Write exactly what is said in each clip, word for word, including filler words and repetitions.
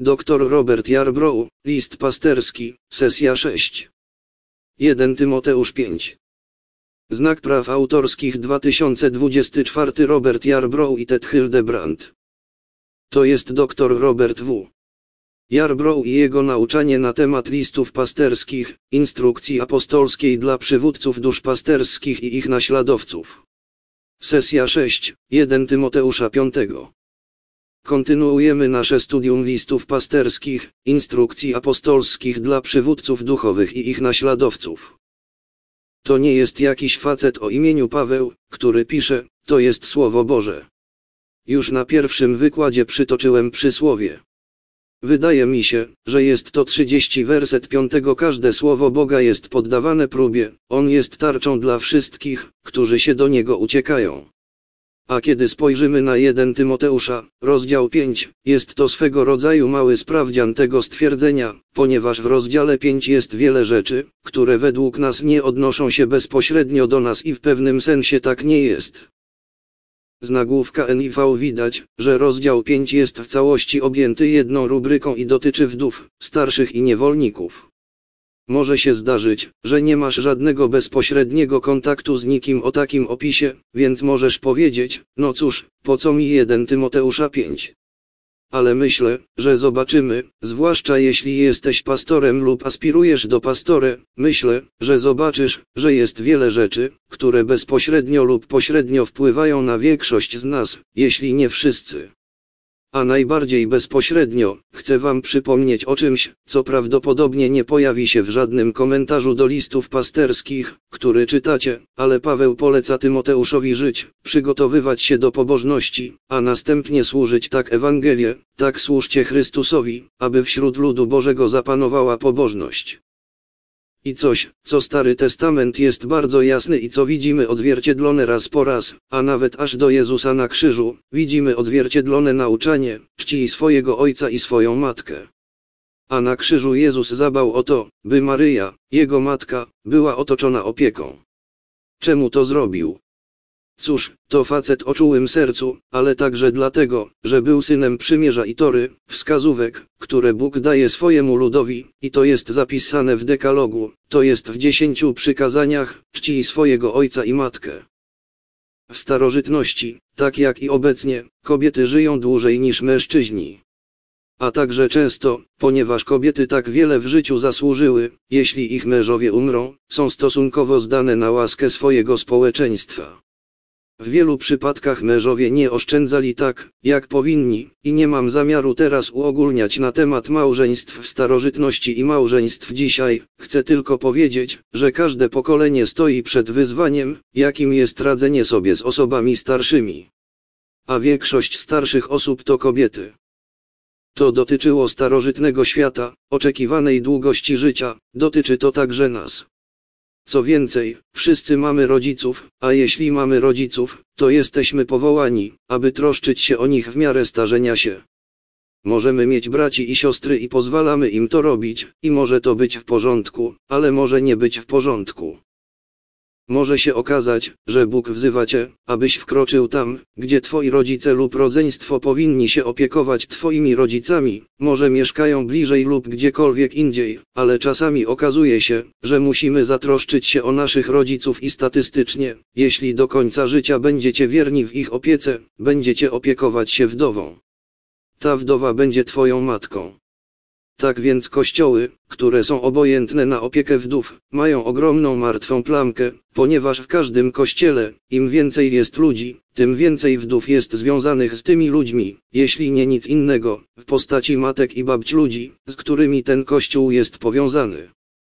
Doktor Robert Yarbrough, list pasterski, sesja sześć. jeden Tymoteusz pięć. Znak praw autorskich dwa tysiące dwudziesty czwarty Robert Yarbrough i Ted Hildebrand. To jest doktor Robert W. Yarbrough i jego nauczanie na temat listów pasterskich, instrukcji apostolskiej dla przywódców duszpasterskich i ich naśladowców. Sesja sześć, jeden Tymoteusza piątego. Kontynuujemy nasze studium listów pasterskich, instrukcji apostolskich dla przywódców duchowych i ich naśladowców. To nie jest jakiś facet o imieniu Paweł, który pisze, to jest Słowo Boże. Już na pierwszym wykładzie przytoczyłem przysłowie. Wydaje mi się, że jest to trzydziesty werset piątego. Każde słowo Boga jest poddawane próbie, on jest tarczą dla wszystkich, którzy się do niego uciekają. A kiedy spojrzymy na jeden Tymoteusza, rozdział pięć, jest to swego rodzaju mały sprawdzian tego stwierdzenia, ponieważ w rozdziale pięć jest wiele rzeczy, które według nas nie odnoszą się bezpośrednio do nas i w pewnym sensie tak nie jest. Z nagłówka N I V widać, że rozdział pięć jest w całości objęty jedną rubryką i dotyczy wdów, starszych i niewolników. Może się zdarzyć, że nie masz żadnego bezpośredniego kontaktu z nikim o takim opisie, więc możesz powiedzieć, no cóż, po co mi jeden Tymoteusza pięć. Ale myślę, że zobaczymy, zwłaszcza jeśli jesteś pastorem lub aspirujesz do pastora, myślę, że zobaczysz, że jest wiele rzeczy, które bezpośrednio lub pośrednio wpływają na większość z nas, jeśli nie wszyscy. A najbardziej bezpośrednio, chcę wam przypomnieć o czymś, co prawdopodobnie nie pojawi się w żadnym komentarzu do listów pasterskich, który czytacie, ale Paweł poleca Tymoteuszowi żyć, przygotowywać się do pobożności, a następnie służyć tak Ewangelię, tak służcie Chrystusowi, aby wśród ludu Bożego zapanowała pobożność. I coś, co Stary Testament jest bardzo jasny i co widzimy odzwierciedlone raz po raz, a nawet aż do Jezusa na krzyżu, widzimy odzwierciedlone nauczanie, czcij swojego ojca i swoją matkę. A na krzyżu Jezus zadbał o to, by Maryja, jego matka, była otoczona opieką. Czemu to zrobił? Cóż, to facet o czułym sercu, ale także dlatego, że był synem przymierza i tory, wskazówek, które Bóg daje swojemu ludowi, i to jest zapisane w dekalogu, to jest w dziesięciu przykazaniach, czcij swojego ojca i matkę. W starożytności, tak jak i obecnie, kobiety żyją dłużej niż mężczyźni. A także często, ponieważ kobiety tak wiele w życiu zasłużyły, jeśli ich mężowie umrą, są stosunkowo zdane na łaskę swojego społeczeństwa. W wielu przypadkach mężowie nie oszczędzali tak, jak powinni, i nie mam zamiaru teraz uogólniać na temat małżeństw w starożytności i małżeństw dzisiaj, chcę tylko powiedzieć, że każde pokolenie stoi przed wyzwaniem, jakim jest radzenie sobie z osobami starszymi. A większość starszych osób to kobiety. To dotyczyło starożytnego świata, oczekiwanej długości życia, dotyczy to także nas. Co więcej, wszyscy mamy rodziców, a jeśli mamy rodziców, to jesteśmy powołani, aby troszczyć się o nich w miarę starzenia się. Możemy mieć braci i siostry i pozwalamy im to robić, i może to być w porządku, ale może nie być w porządku. Może się okazać, że Bóg wzywa cię, abyś wkroczył tam, gdzie twoi rodzice lub rodzeństwo powinni się opiekować twoimi rodzicami, może mieszkają bliżej lub gdziekolwiek indziej, ale czasami okazuje się, że musimy zatroszczyć się o naszych rodziców i statystycznie, jeśli do końca życia będziecie wierni w ich opiece, będziecie opiekować się wdową. Ta wdowa będzie twoją matką. Tak więc kościoły, które są obojętne na opiekę wdów, mają ogromną martwą plamkę, ponieważ w każdym kościele, im więcej jest ludzi, tym więcej wdów jest związanych z tymi ludźmi, jeśli nie nic innego, w postaci matek i babć ludzi, z którymi ten kościół jest powiązany.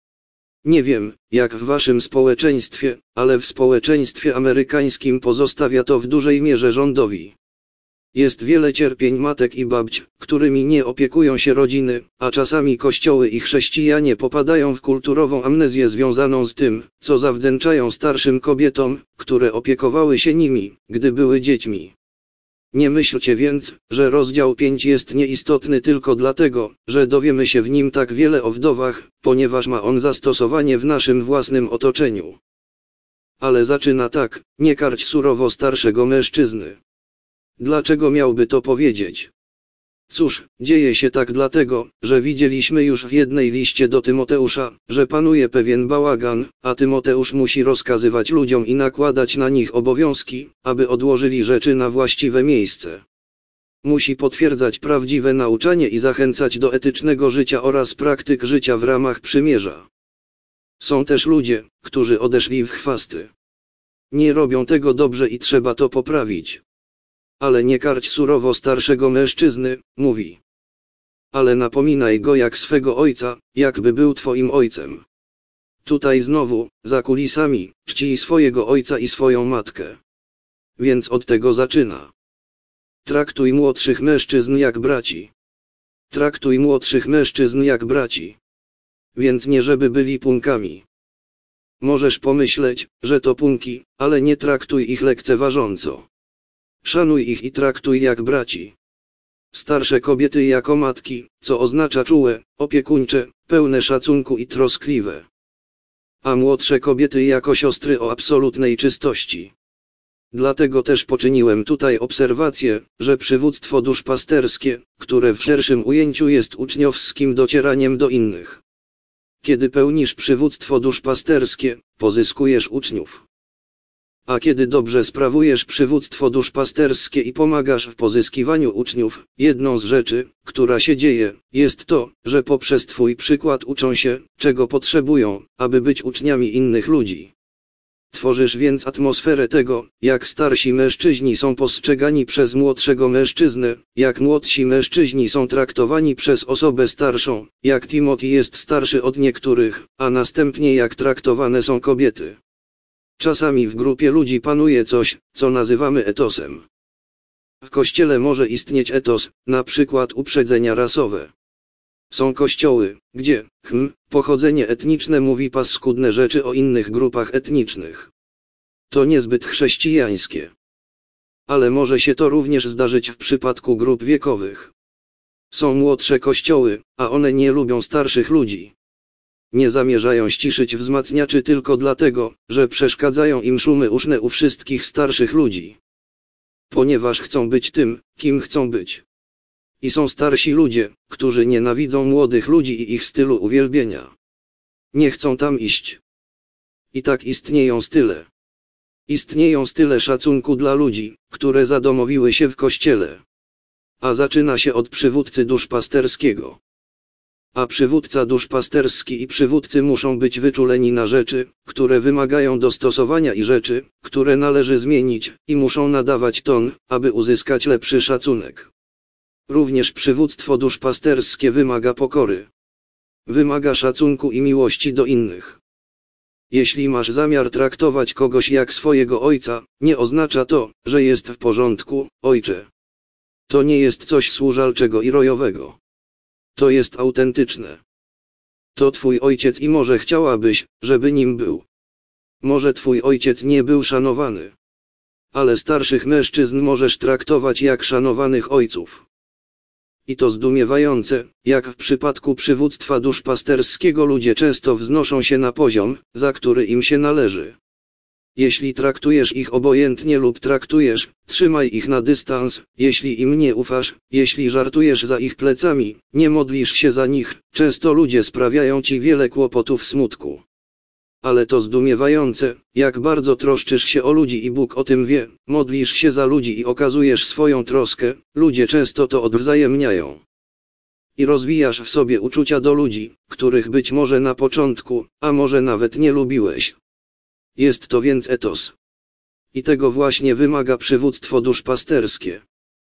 Nie wiem, jak w waszym społeczeństwie, ale w społeczeństwie amerykańskim pozostawia to w dużej mierze rządowi. Jest wiele cierpień matek i babć, którymi nie opiekują się rodziny, a czasami kościoły i chrześcijanie popadają w kulturową amnezję związaną z tym, co zawdzięczają starszym kobietom, które opiekowały się nimi, gdy były dziećmi. Nie myślcie więc, że rozdział pięć jest nieistotny tylko dlatego, że dowiemy się w nim tak wiele o wdowach, ponieważ ma on zastosowanie w naszym własnym otoczeniu. Ale zaczyna tak: nie karć surowo starszego mężczyzny. Dlaczego miałby to powiedzieć? Cóż, dzieje się tak dlatego, że widzieliśmy już w jednej liście do Tymoteusza, że panuje pewien bałagan, a Tymoteusz musi rozkazywać ludziom i nakładać na nich obowiązki, aby odłożyli rzeczy na właściwe miejsce. Musi potwierdzać prawdziwe nauczanie i zachęcać do etycznego życia oraz praktyk życia w ramach przymierza. Są też ludzie, którzy odeszli w chwasty. Nie robią tego dobrze i trzeba to poprawić. Ale nie karć surowo starszego mężczyzny, mówi. Ale napominaj go jak swego ojca, jakby był twoim ojcem. Tutaj znowu, za kulisami, czcij swojego ojca i swoją matkę. Więc od tego zaczyna. Traktuj młodszych mężczyzn jak braci. Traktuj młodszych mężczyzn jak braci. Więc nie żeby byli punkami. Możesz pomyśleć, że to punki, ale nie traktuj ich lekceważąco. Szanuj ich i traktuj jak braci. Starsze kobiety jako matki, co oznacza czułe, opiekuńcze, pełne szacunku i troskliwe. A młodsze kobiety jako siostry o absolutnej czystości. Dlatego też poczyniłem tutaj obserwację, że przywództwo duszpasterskie, które w szerszym ujęciu jest uczniowskim docieraniem do innych. Kiedy pełnisz przywództwo duszpasterskie, pozyskujesz uczniów. A kiedy dobrze sprawujesz przywództwo duszpasterskie i pomagasz w pozyskiwaniu uczniów, jedną z rzeczy, która się dzieje, jest to, że poprzez twój przykład uczą się, czego potrzebują, aby być uczniami innych ludzi. Tworzysz więc atmosferę tego, jak starsi mężczyźni są postrzegani przez młodszego mężczyznę, jak młodsi mężczyźni są traktowani przez osobę starszą, jak Timothy jest starszy od niektórych, a następnie jak traktowane są kobiety. Czasami w grupie ludzi panuje coś, co nazywamy etosem. W kościele może istnieć etos, na przykład uprzedzenia rasowe. Są kościoły, gdzie, hm, pochodzenie etniczne mówi paskudne rzeczy o innych grupach etnicznych. To niezbyt chrześcijańskie. Ale może się to również zdarzyć w przypadku grup wiekowych. Są młodsze kościoły, a one nie lubią starszych ludzi. Nie zamierzają ściszyć wzmacniaczy tylko dlatego, że przeszkadzają im szumy uszne u wszystkich starszych ludzi. Ponieważ chcą być tym, kim chcą być. I są starsi ludzie, którzy nienawidzą młodych ludzi i ich stylu uwielbienia. Nie chcą tam iść. I tak istnieją style. Istnieją style szacunku dla ludzi, które zadomowiły się w kościele. A zaczyna się od przywódcy duszpasterskiego. A przywódca duszpasterski i przywódcy muszą być wyczuleni na rzeczy, które wymagają dostosowania i rzeczy, które należy zmienić, i muszą nadawać ton, aby uzyskać lepszy szacunek. Również przywództwo duszpasterskie wymaga pokory. Wymaga szacunku i miłości do innych. Jeśli masz zamiar traktować kogoś jak swojego ojca, nie oznacza to, że jest w porządku, ojcze. To nie jest coś służalczego i rojowego. To jest autentyczne. To twój ojciec i może chciałabyś, żeby nim był. Może twój ojciec nie był szanowany. Ale starszych mężczyzn możesz traktować jak szanowanych ojców. I to zdumiewające, jak w przypadku przywództwa duszpasterskiego ludzie często wznoszą się na poziom, za który im się należy. Jeśli traktujesz ich obojętnie lub traktujesz, trzymaj ich na dystans, jeśli im nie ufasz, jeśli żartujesz za ich plecami, nie modlisz się za nich, często ludzie sprawiają ci wiele kłopotów smutku. Ale to zdumiewające, jak bardzo troszczysz się o ludzi i Bóg o tym wie, modlisz się za ludzi i okazujesz swoją troskę, ludzie często to odwzajemniają. I rozwijasz w sobie uczucia do ludzi, których być może na początku, a może nawet nie lubiłeś. Jest to więc etos. I tego właśnie wymaga przywództwo duszpasterskie.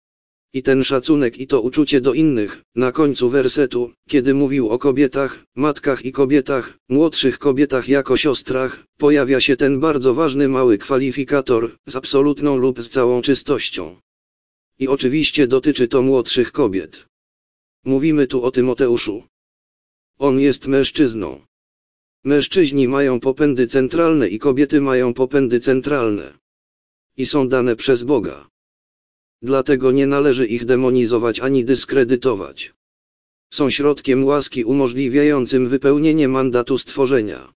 I ten szacunek i to uczucie do innych, na końcu wersetu, kiedy mówił o kobietach, matkach i kobietach, młodszych kobietach jako siostrach, pojawia się ten bardzo ważny mały kwalifikator, z absolutną lub z całą czystością. I oczywiście dotyczy to młodszych kobiet. Mówimy tu o Tymoteuszu. On jest mężczyzną. Mężczyźni mają popędy centralne i kobiety mają popędy centralne. I są dane przez Boga. Dlatego nie należy ich demonizować ani dyskredytować. Są środkiem łaski umożliwiającym wypełnienie mandatu stworzenia.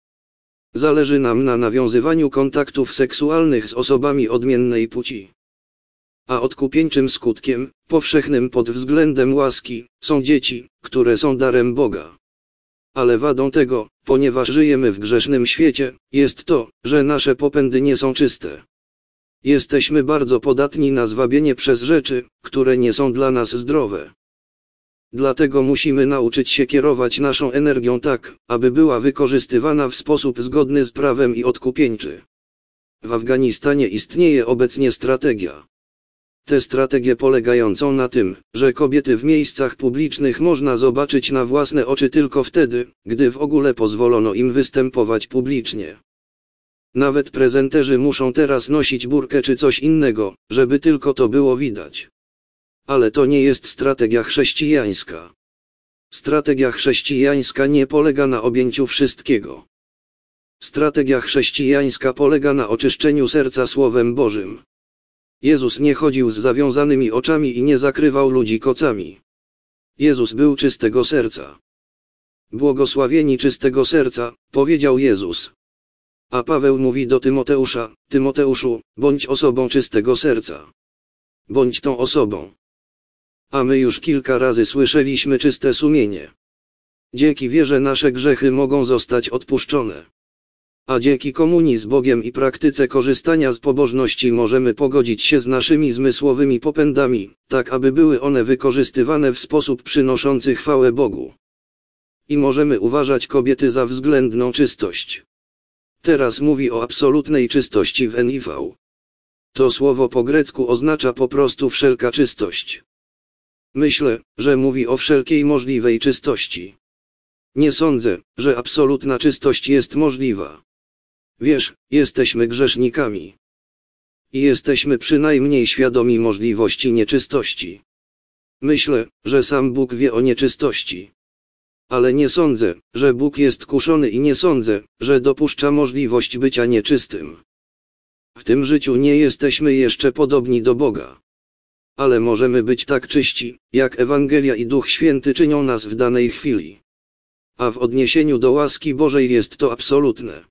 Zależy nam na nawiązywaniu kontaktów seksualnych z osobami odmiennej płci. A odkupieńczym skutkiem, powszechnym pod względem łaski, są dzieci, które są darem Boga. Ale wadą tego, ponieważ żyjemy w grzesznym świecie, jest to, że nasze popędy nie są czyste. Jesteśmy bardzo podatni na zwabienie przez rzeczy, które nie są dla nas zdrowe. Dlatego musimy nauczyć się kierować naszą energią tak, aby była wykorzystywana w sposób zgodny z prawem i odkupieńczy. W Afganistanie istnieje obecnie strategia. Tę strategię polegającą na tym, że kobiety w miejscach publicznych można zobaczyć na własne oczy tylko wtedy, gdy w ogóle pozwolono im występować publicznie. Nawet prezenterzy muszą teraz nosić burkę czy coś innego, żeby tylko to było widać. Ale to nie jest strategia chrześcijańska. Strategia chrześcijańska nie polega na objęciu wszystkiego. Strategia chrześcijańska polega na oczyszczeniu serca Słowem Bożym. Jezus nie chodził z zawiązanymi oczami i nie zakrywał ludzi kocami. Jezus był czystego serca. Błogosławieni czystego serca, powiedział Jezus. A Paweł mówi do Tymoteusza: Tymoteuszu, bądź osobą czystego serca. Bądź tą osobą. A my już kilka razy słyszeliśmy czyste sumienie. Dzięki wierze nasze grzechy mogą zostać odpuszczone. A dzięki komunii z Bogiem i praktyce korzystania z pobożności możemy pogodzić się z naszymi zmysłowymi popędami, tak aby były one wykorzystywane w sposób przynoszący chwałę Bogu. I możemy uważać kobiety za względną czystość. Teraz mówi o absolutnej czystości w N I V. To słowo po grecku oznacza po prostu wszelka czystość. Myślę, że mówi o wszelkiej możliwej czystości. Nie sądzę, że absolutna czystość jest możliwa. Wiesz, jesteśmy grzesznikami. I jesteśmy przynajmniej świadomi możliwości nieczystości. Myślę, że sam Bóg wie o nieczystości. Ale nie sądzę, że Bóg jest kuszony i nie sądzę, że dopuszcza możliwość bycia nieczystym. W tym życiu nie jesteśmy jeszcze podobni do Boga. Ale możemy być tak czyści, jak Ewangelia i Duch Święty czynią nas w danej chwili. A w odniesieniu do łaski Bożej jest to absolutne.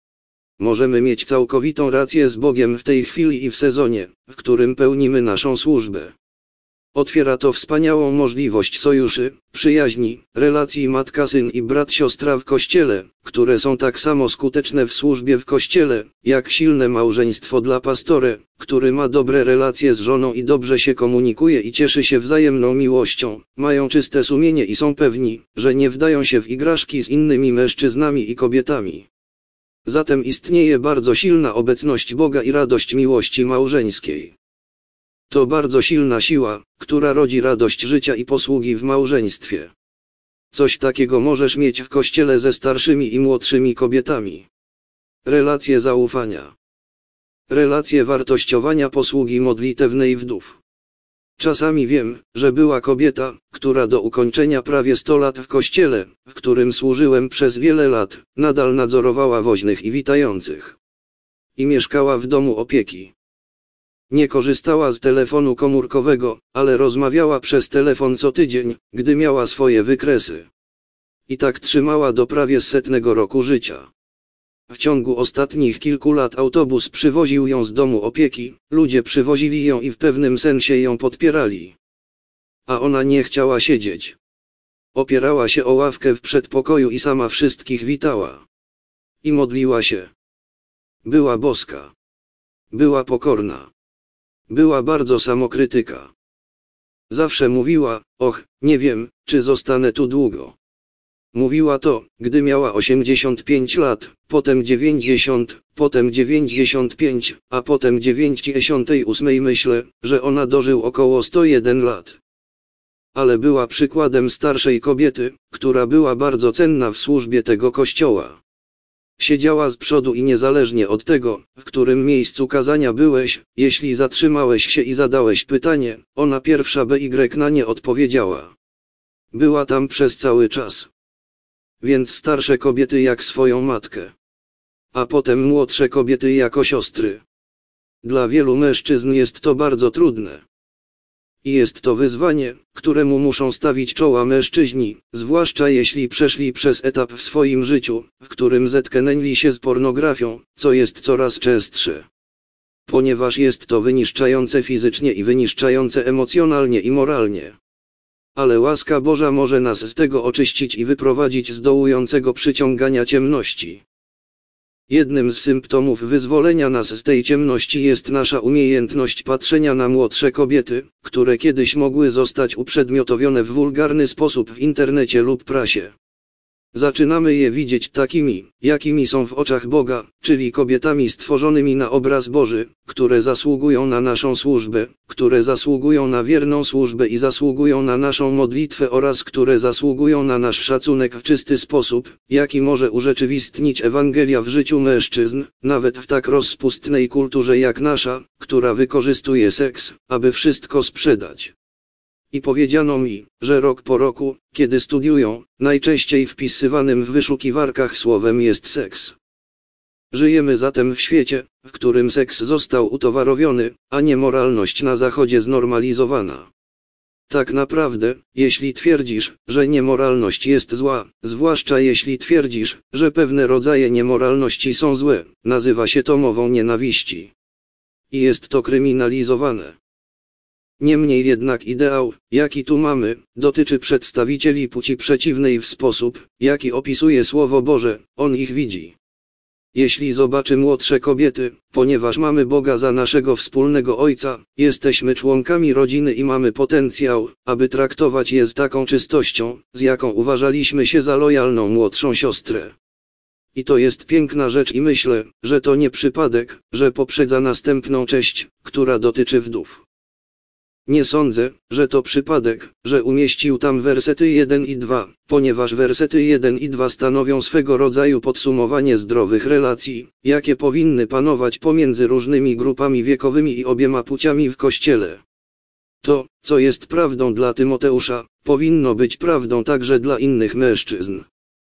Możemy mieć całkowitą rację z Bogiem w tej chwili i w sezonie, w którym pełnimy naszą służbę. Otwiera to wspaniałą możliwość sojuszy, przyjaźni, relacji matka-syn i brat-siostra w Kościele, które są tak samo skuteczne w służbie w Kościele, jak silne małżeństwo dla pastora, który ma dobre relacje z żoną i dobrze się komunikuje i cieszy się wzajemną miłością, mają czyste sumienie i są pewni, że nie wdają się w igraszki z innymi mężczyznami i kobietami. Zatem istnieje bardzo silna obecność Boga i radość miłości małżeńskiej. To bardzo silna siła, która rodzi radość życia i posługi w małżeństwie. Coś takiego możesz mieć w Kościele ze starszymi i młodszymi kobietami. Relacje zaufania. Relacje wartościowania posługi modlitewnej wdów. Czasami wiem, że była kobieta, która do ukończenia prawie sto lat w Kościele, w którym służyłem przez wiele lat, nadal nadzorowała woźnych i witających. I mieszkała w domu opieki. Nie korzystała z telefonu komórkowego, ale rozmawiała przez telefon co tydzień, gdy miała swoje wykresy. I tak trzymała do prawie setnego roku życia. W ciągu ostatnich kilku lat autobus przywoził ją z domu opieki, ludzie przywozili ją i w pewnym sensie ją podpierali. A ona nie chciała siedzieć. Opierała się o ławkę w przedpokoju i sama wszystkich witała. I modliła się. Była boska. Była pokorna. Była bardzo samokrytyka. Zawsze mówiła: och, nie wiem, czy zostanę tu długo. Mówiła to, gdy miała osiemdziesiąt pięć lat, potem dziewięćdziesiąt, potem dziewięćdziesiąt pięć, a potem dziewięćdziesiąt osiem. Myślę, że ona dożył około sto jeden lat. Ale była przykładem starszej kobiety, która była bardzo cenna w służbie tego kościoła. Siedziała z przodu i niezależnie od tego, w którym miejscu kazania byłeś, jeśli zatrzymałeś się i zadałeś pytanie, ona pierwsza by na nie odpowiedziała. Była tam przez cały czas. Więc starsze kobiety jak swoją matkę. A potem młodsze kobiety jako siostry. Dla wielu mężczyzn jest to bardzo trudne. I jest to wyzwanie, któremu muszą stawić czoła mężczyźni, zwłaszcza jeśli przeszli przez etap w swoim życiu, w którym zetknęli się z pornografią, co jest coraz częstsze. ponieważ jest to wyniszczające fizycznie i wyniszczające emocjonalnie i moralnie. Ale łaska Boża może nas z tego oczyścić i wyprowadzić z dołującego przyciągania ciemności. Jednym z symptomów wyzwolenia nas z tej ciemności jest nasza umiejętność patrzenia na młodsze kobiety, które kiedyś mogły zostać uprzedmiotowione w wulgarny sposób w internecie lub prasie. Zaczynamy je widzieć takimi, jakimi są w oczach Boga, czyli kobietami stworzonymi na obraz Boży, które zasługują na naszą służbę, które zasługują na wierną służbę i zasługują na naszą modlitwę oraz które zasługują na nasz szacunek w czysty sposób, jaki może urzeczywistnić Ewangelia w życiu mężczyzn, nawet w tak rozpustnej kulturze jak nasza, która wykorzystuje seks, aby wszystko sprzedać. I powiedziano mi, że rok po roku, kiedy studiują, najczęściej wpisywanym w wyszukiwarkach słowem jest seks. Żyjemy zatem w świecie, w którym seks został utowarowiony, a niemoralność na Zachodzie znormalizowana. Tak naprawdę, jeśli twierdzisz, że niemoralność jest zła, zwłaszcza jeśli twierdzisz, że pewne rodzaje niemoralności są złe, nazywa się to mową nienawiści. I jest to kryminalizowane. Niemniej jednak ideał, jaki tu mamy, dotyczy przedstawicieli płci przeciwnej w sposób, jaki opisuje Słowo Boże, on ich widzi. Jeśli zobaczy młodsze kobiety, ponieważ mamy Boga za naszego wspólnego Ojca, jesteśmy członkami rodziny i mamy potencjał, aby traktować je z taką czystością, z jaką uważaliśmy się za lojalną młodszą siostrę. I to jest piękna rzecz i myślę, że to nie przypadek, że poprzedza następną cześć, która dotyczy wdów. Nie sądzę, że to przypadek, że umieścił tam wersety jeden i dwa, ponieważ wersety jeden i dwa stanowią swego rodzaju podsumowanie zdrowych relacji, jakie powinny panować pomiędzy różnymi grupami wiekowymi i obiema płciami w Kościele. To, co jest prawdą dla Tymoteusza, powinno być prawdą także dla innych mężczyzn.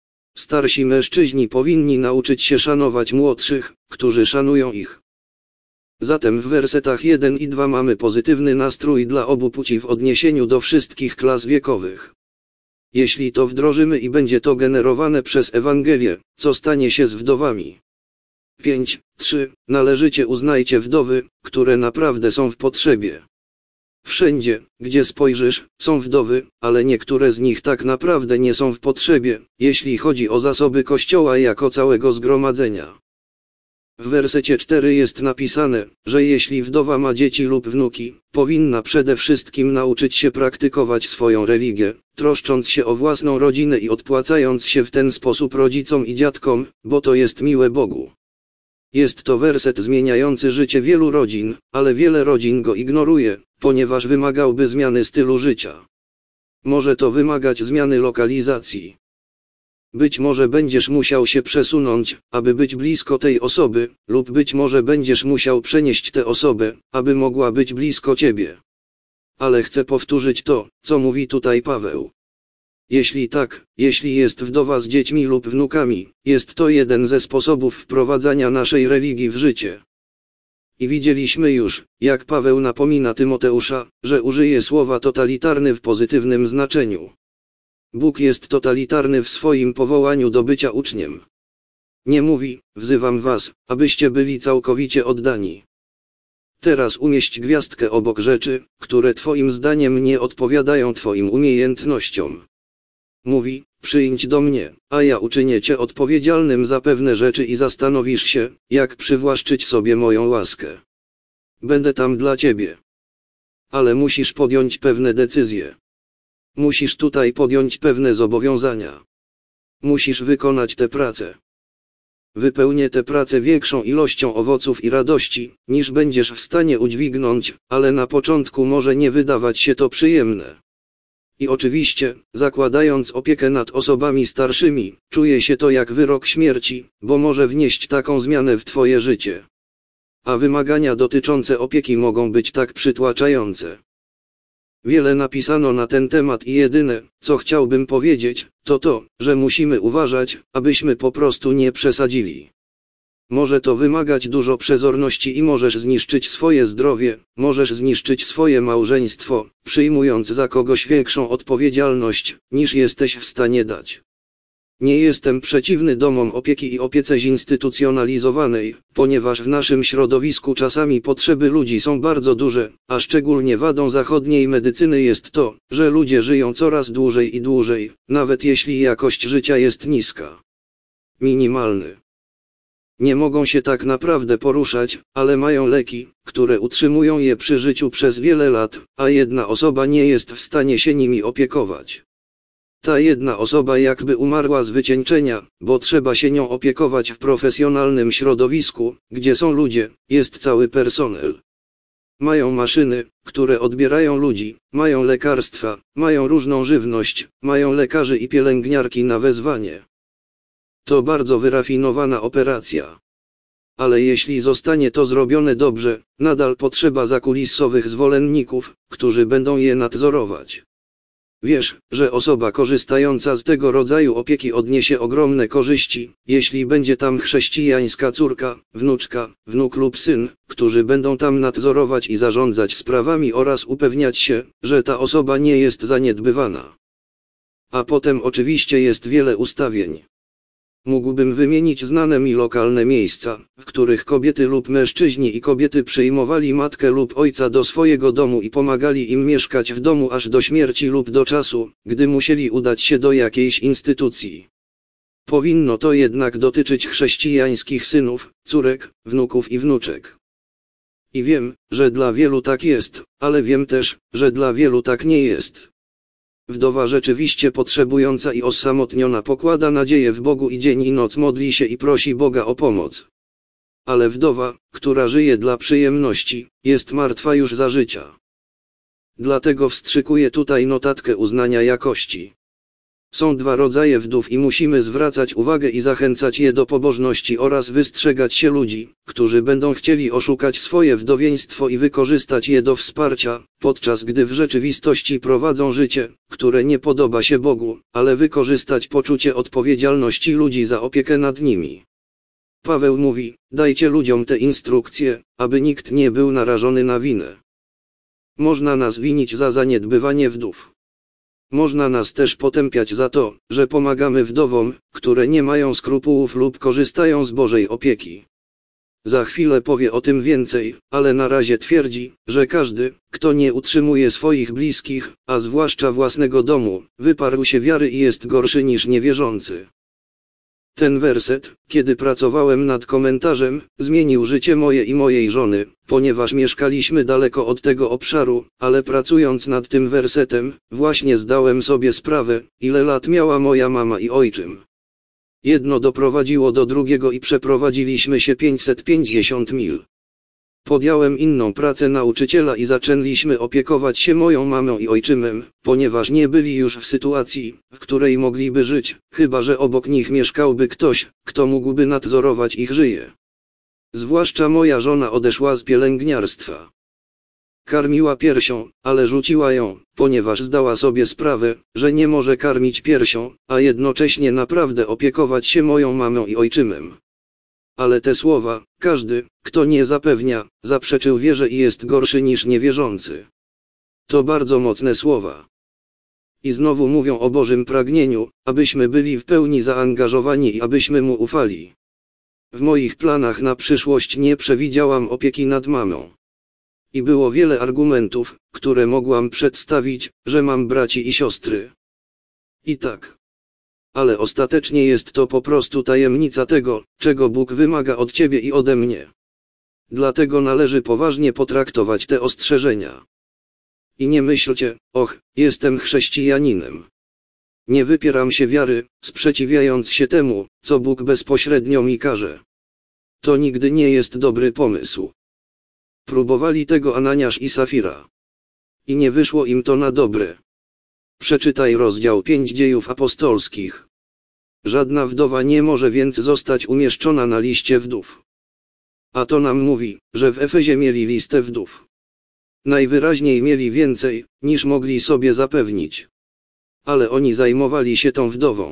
Starsi mężczyźni powinni nauczyć się szanować młodszych, którzy szanują ich. Zatem w wersetach jeden i dwa mamy pozytywny nastrój dla obu płci w odniesieniu do wszystkich klas wiekowych. Jeśli to wdrożymy i będzie to generowane przez Ewangelię, co stanie się z wdowami? pięć trzy Należycie uznajcie wdowy, które naprawdę są w potrzebie. Wszędzie, gdzie spojrzysz, są wdowy, ale niektóre z nich tak naprawdę nie są w potrzebie, jeśli chodzi o zasoby Kościoła jako całego zgromadzenia. W wersecie cztery jest napisane, że jeśli wdowa ma dzieci lub wnuki, powinna przede wszystkim nauczyć się praktykować swoją religię, troszcząc się o własną rodzinę i odpłacając się w ten sposób rodzicom i dziadkom, bo to jest miłe Bogu. Jest to werset zmieniający życie wielu rodzin, ale wiele rodzin go ignoruje, ponieważ wymagałby zmiany stylu życia. Może to wymagać zmiany lokalizacji. Być może będziesz musiał się przesunąć, aby być blisko tej osoby, lub być może będziesz musiał przenieść tę osobę, aby mogła być blisko ciebie. Ale chcę powtórzyć to, co mówi tutaj Paweł. Jeśli tak, jeśli jest wdowa z dziećmi lub wnukami, jest to jeden ze sposobów wprowadzania naszej religii w życie. I widzieliśmy już, jak Paweł napomina Tymoteusza, że użyje słowa totalitarny w pozytywnym znaczeniu. Bóg jest totalitarny w swoim powołaniu do bycia uczniem. Nie mówi, wzywam was, abyście byli całkowicie oddani. Teraz umieść gwiazdkę obok rzeczy, które twoim zdaniem nie odpowiadają twoim umiejętnościom. Mówi, przyjdź do mnie, a ja uczynię cię odpowiedzialnym za pewne rzeczy i zastanowisz się, jak przywłaszczyć sobie moją łaskę. Będę tam dla ciebie. Ale musisz podjąć pewne decyzje. Musisz tutaj podjąć pewne zobowiązania. Musisz wykonać tę pracę. Wypełnię tę pracę większą ilością owoców i radości, niż będziesz w stanie udźwignąć, ale na początku może nie wydawać się to przyjemne. I oczywiście, zakładając opiekę nad osobami starszymi, czuje się to jak wyrok śmierci, bo może wnieść taką zmianę w twoje życie. A wymagania dotyczące opieki mogą być tak przytłaczające. Wiele napisano na ten temat i jedyne, co chciałbym powiedzieć, to to, że musimy uważać, abyśmy po prostu nie przesadzili. Może to wymagać dużo przezorności i możesz zniszczyć swoje zdrowie, możesz zniszczyć swoje małżeństwo, przyjmując za kogoś większą odpowiedzialność, niż jesteś w stanie dać. Nie jestem przeciwny domom opieki i opiece zinstytucjonalizowanej, ponieważ w naszym środowisku czasami potrzeby ludzi są bardzo duże, a szczególnie wadą zachodniej medycyny jest to, że ludzie żyją coraz dłużej i dłużej, nawet jeśli jakość życia jest niska. Minimalny. Nie mogą się tak naprawdę poruszać, ale mają leki, które utrzymują je przy życiu przez wiele lat, a jedna osoba nie jest w stanie się nimi opiekować. Ta jedna osoba jakby umarła z wycieńczenia, bo trzeba się nią opiekować w profesjonalnym środowisku, gdzie są ludzie, jest cały personel. Mają maszyny, które odbierają ludzi, mają lekarstwa, mają różną żywność, mają lekarzy i pielęgniarki na wezwanie. To bardzo wyrafinowana operacja. Ale jeśli zostanie to zrobione dobrze, nadal potrzeba zakulisowych zwolenników, którzy będą je nadzorować. Wiesz, że osoba korzystająca z tego rodzaju opieki odniesie ogromne korzyści, jeśli będzie tam chrześcijańska córka, wnuczka, wnuk lub syn, którzy będą tam nadzorować i zarządzać sprawami oraz upewniać się, że ta osoba nie jest zaniedbywana. A potem oczywiście jest wiele ustawień. Mógłbym wymienić znane mi lokalne miejsca, w których kobiety lub mężczyźni i kobiety przyjmowali matkę lub ojca do swojego domu i pomagali im mieszkać w domu aż do śmierci lub do czasu, gdy musieli udać się do jakiejś instytucji. Powinno to jednak dotyczyć chrześcijańskich synów, córek, wnuków i wnuczek. I wiem, że dla wielu tak jest, ale wiem też, że dla wielu tak nie jest. Wdowa rzeczywiście potrzebująca i osamotniona pokłada nadzieję w Bogu i dzień i noc modli się i prosi Boga o pomoc. Ale wdowa, która żyje dla przyjemności, jest martwa już za życia. Dlatego wstrzykuję tutaj notatkę uznania jakości. Są dwa rodzaje wdów i musimy zwracać uwagę i zachęcać je do pobożności oraz wystrzegać się ludzi, którzy będą chcieli oszukać swoje wdowieństwo i wykorzystać je do wsparcia, podczas gdy w rzeczywistości prowadzą życie, które nie podoba się Bogu, ale wykorzystać poczucie odpowiedzialności ludzi za opiekę nad nimi. Paweł mówi, dajcie ludziom te instrukcje, aby nikt nie był narażony na winę. Można nas winić za zaniedbywanie wdów. Można nas też potępiać za to, że pomagamy wdowom, które nie mają skrupułów lub korzystają z Bożej opieki. Za chwilę powie o tym więcej, ale na razie twierdzi, że każdy, kto nie utrzymuje swoich bliskich, a zwłaszcza własnego domu, wyparł się wiary i jest gorszy niż niewierzący. Ten werset, kiedy pracowałem nad komentarzem, zmienił życie moje i mojej żony, ponieważ mieszkaliśmy daleko od tego obszaru, ale pracując nad tym wersetem, właśnie zdałem sobie sprawę, ile lat miała moja mama i ojczym. Jedno doprowadziło do drugiego i przeprowadziliśmy się pięćset pięćdziesiąt mil. Podjąłem inną pracę nauczyciela i zaczęliśmy opiekować się moją mamą i ojczymem, ponieważ nie byli już w sytuacji, w której mogliby żyć, chyba że obok nich mieszkałby ktoś, kto mógłby nadzorować ich życie. Zwłaszcza moja żona odeszła z pielęgniarstwa. Karmiła piersią, ale rzuciła ją, ponieważ zdała sobie sprawę, że nie może karmić piersią, a jednocześnie naprawdę opiekować się moją mamą i ojczymem. Ale te słowa, każdy, kto nie zapewnia, zaprzeczył wierze i jest gorszy niż niewierzący. To bardzo mocne słowa. I znowu mówią o Bożym pragnieniu, abyśmy byli w pełni zaangażowani i abyśmy Mu ufali. W moich planach na przyszłość nie przewidziałam opieki nad mamą. I było wiele argumentów, które mogłam przedstawić, że mam braci i siostry. I tak. Ale ostatecznie jest to po prostu tajemnica tego, czego Bóg wymaga od ciebie i ode mnie. Dlatego należy poważnie potraktować te ostrzeżenia. I nie myślcie, och, jestem chrześcijaninem. Nie wypieram się wiary, sprzeciwiając się temu, co Bóg bezpośrednio mi każe. To nigdy nie jest dobry pomysł. Próbowali tego Ananiasz i Safira. I nie wyszło im to na dobre. Przeczytaj rozdział pięć Dziejów Apostolskich. Żadna wdowa nie może więc zostać umieszczona na liście wdów. A to nam mówi, że w Efezie mieli listę wdów. Najwyraźniej mieli więcej, niż mogli sobie zapewnić. Ale oni zajmowali się tą wdową.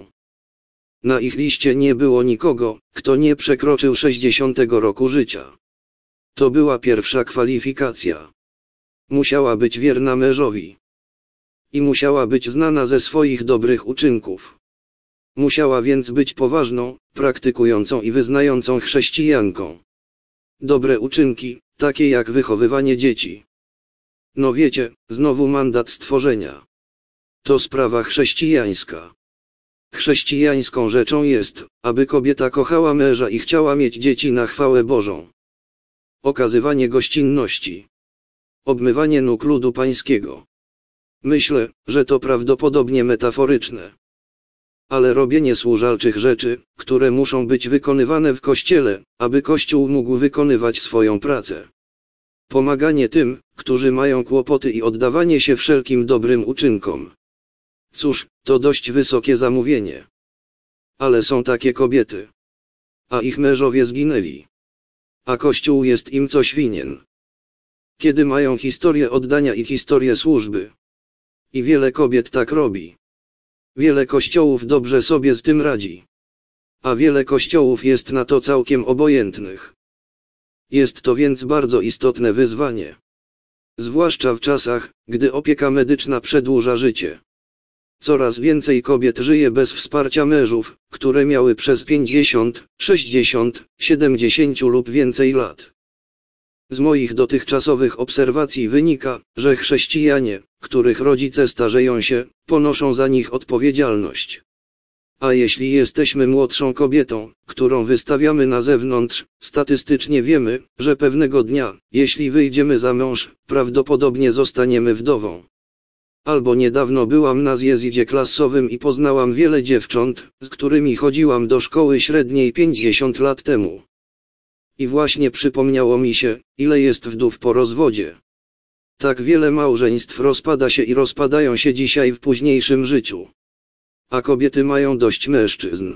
Na ich liście nie było nikogo, kto nie przekroczył sześćdziesiątego roku życia. To była pierwsza kwalifikacja. Musiała być wierna mężowi. I musiała być znana ze swoich dobrych uczynków. Musiała więc być poważną, praktykującą i wyznającą chrześcijanką. Dobre uczynki, takie jak wychowywanie dzieci. No wiecie, znowu mandat stworzenia. To sprawa chrześcijańska. Chrześcijańską rzeczą jest, aby kobieta kochała męża i chciała mieć dzieci na chwałę Bożą. Okazywanie gościnności. Obmywanie nóg ludu pańskiego. Myślę, że to prawdopodobnie metaforyczne. Ale robienie służalczych rzeczy, które muszą być wykonywane w kościele, aby Kościół mógł wykonywać swoją pracę. Pomaganie tym, którzy mają kłopoty i oddawanie się wszelkim dobrym uczynkom. Cóż, to dość wysokie zamówienie. Ale są takie kobiety. A ich mężowie zginęli. A Kościół jest im coś winien. Kiedy mają historię oddania i historię służby. I wiele kobiet tak robi. Wiele kościołów dobrze sobie z tym radzi. A wiele kościołów jest na to całkiem obojętnych. Jest to więc bardzo istotne wyzwanie. Zwłaszcza w czasach, gdy opieka medyczna przedłuża życie. Coraz więcej kobiet żyje bez wsparcia mężów, które miały przez pięćdziesiąt, sześćdziesiąt, siedemdziesiąt lub więcej lat. Z moich dotychczasowych obserwacji wynika, że chrześcijanie, których rodzice starzeją się, ponoszą za nich odpowiedzialność. A jeśli jesteśmy młodszą kobietą, którą wystawiamy na zewnątrz, statystycznie wiemy, że pewnego dnia, jeśli wyjdziemy za mąż, prawdopodobnie zostaniemy wdową. Albo niedawno byłam na zjeździe klasowym i poznałam wiele dziewcząt, z którymi chodziłam do szkoły średniej pięćdziesiąt lat temu. I właśnie przypomniało mi się, ile jest wdów po rozwodzie. Tak wiele małżeństw rozpada się i rozpadają się dzisiaj w późniejszym życiu. A kobiety mają dość mężczyzn.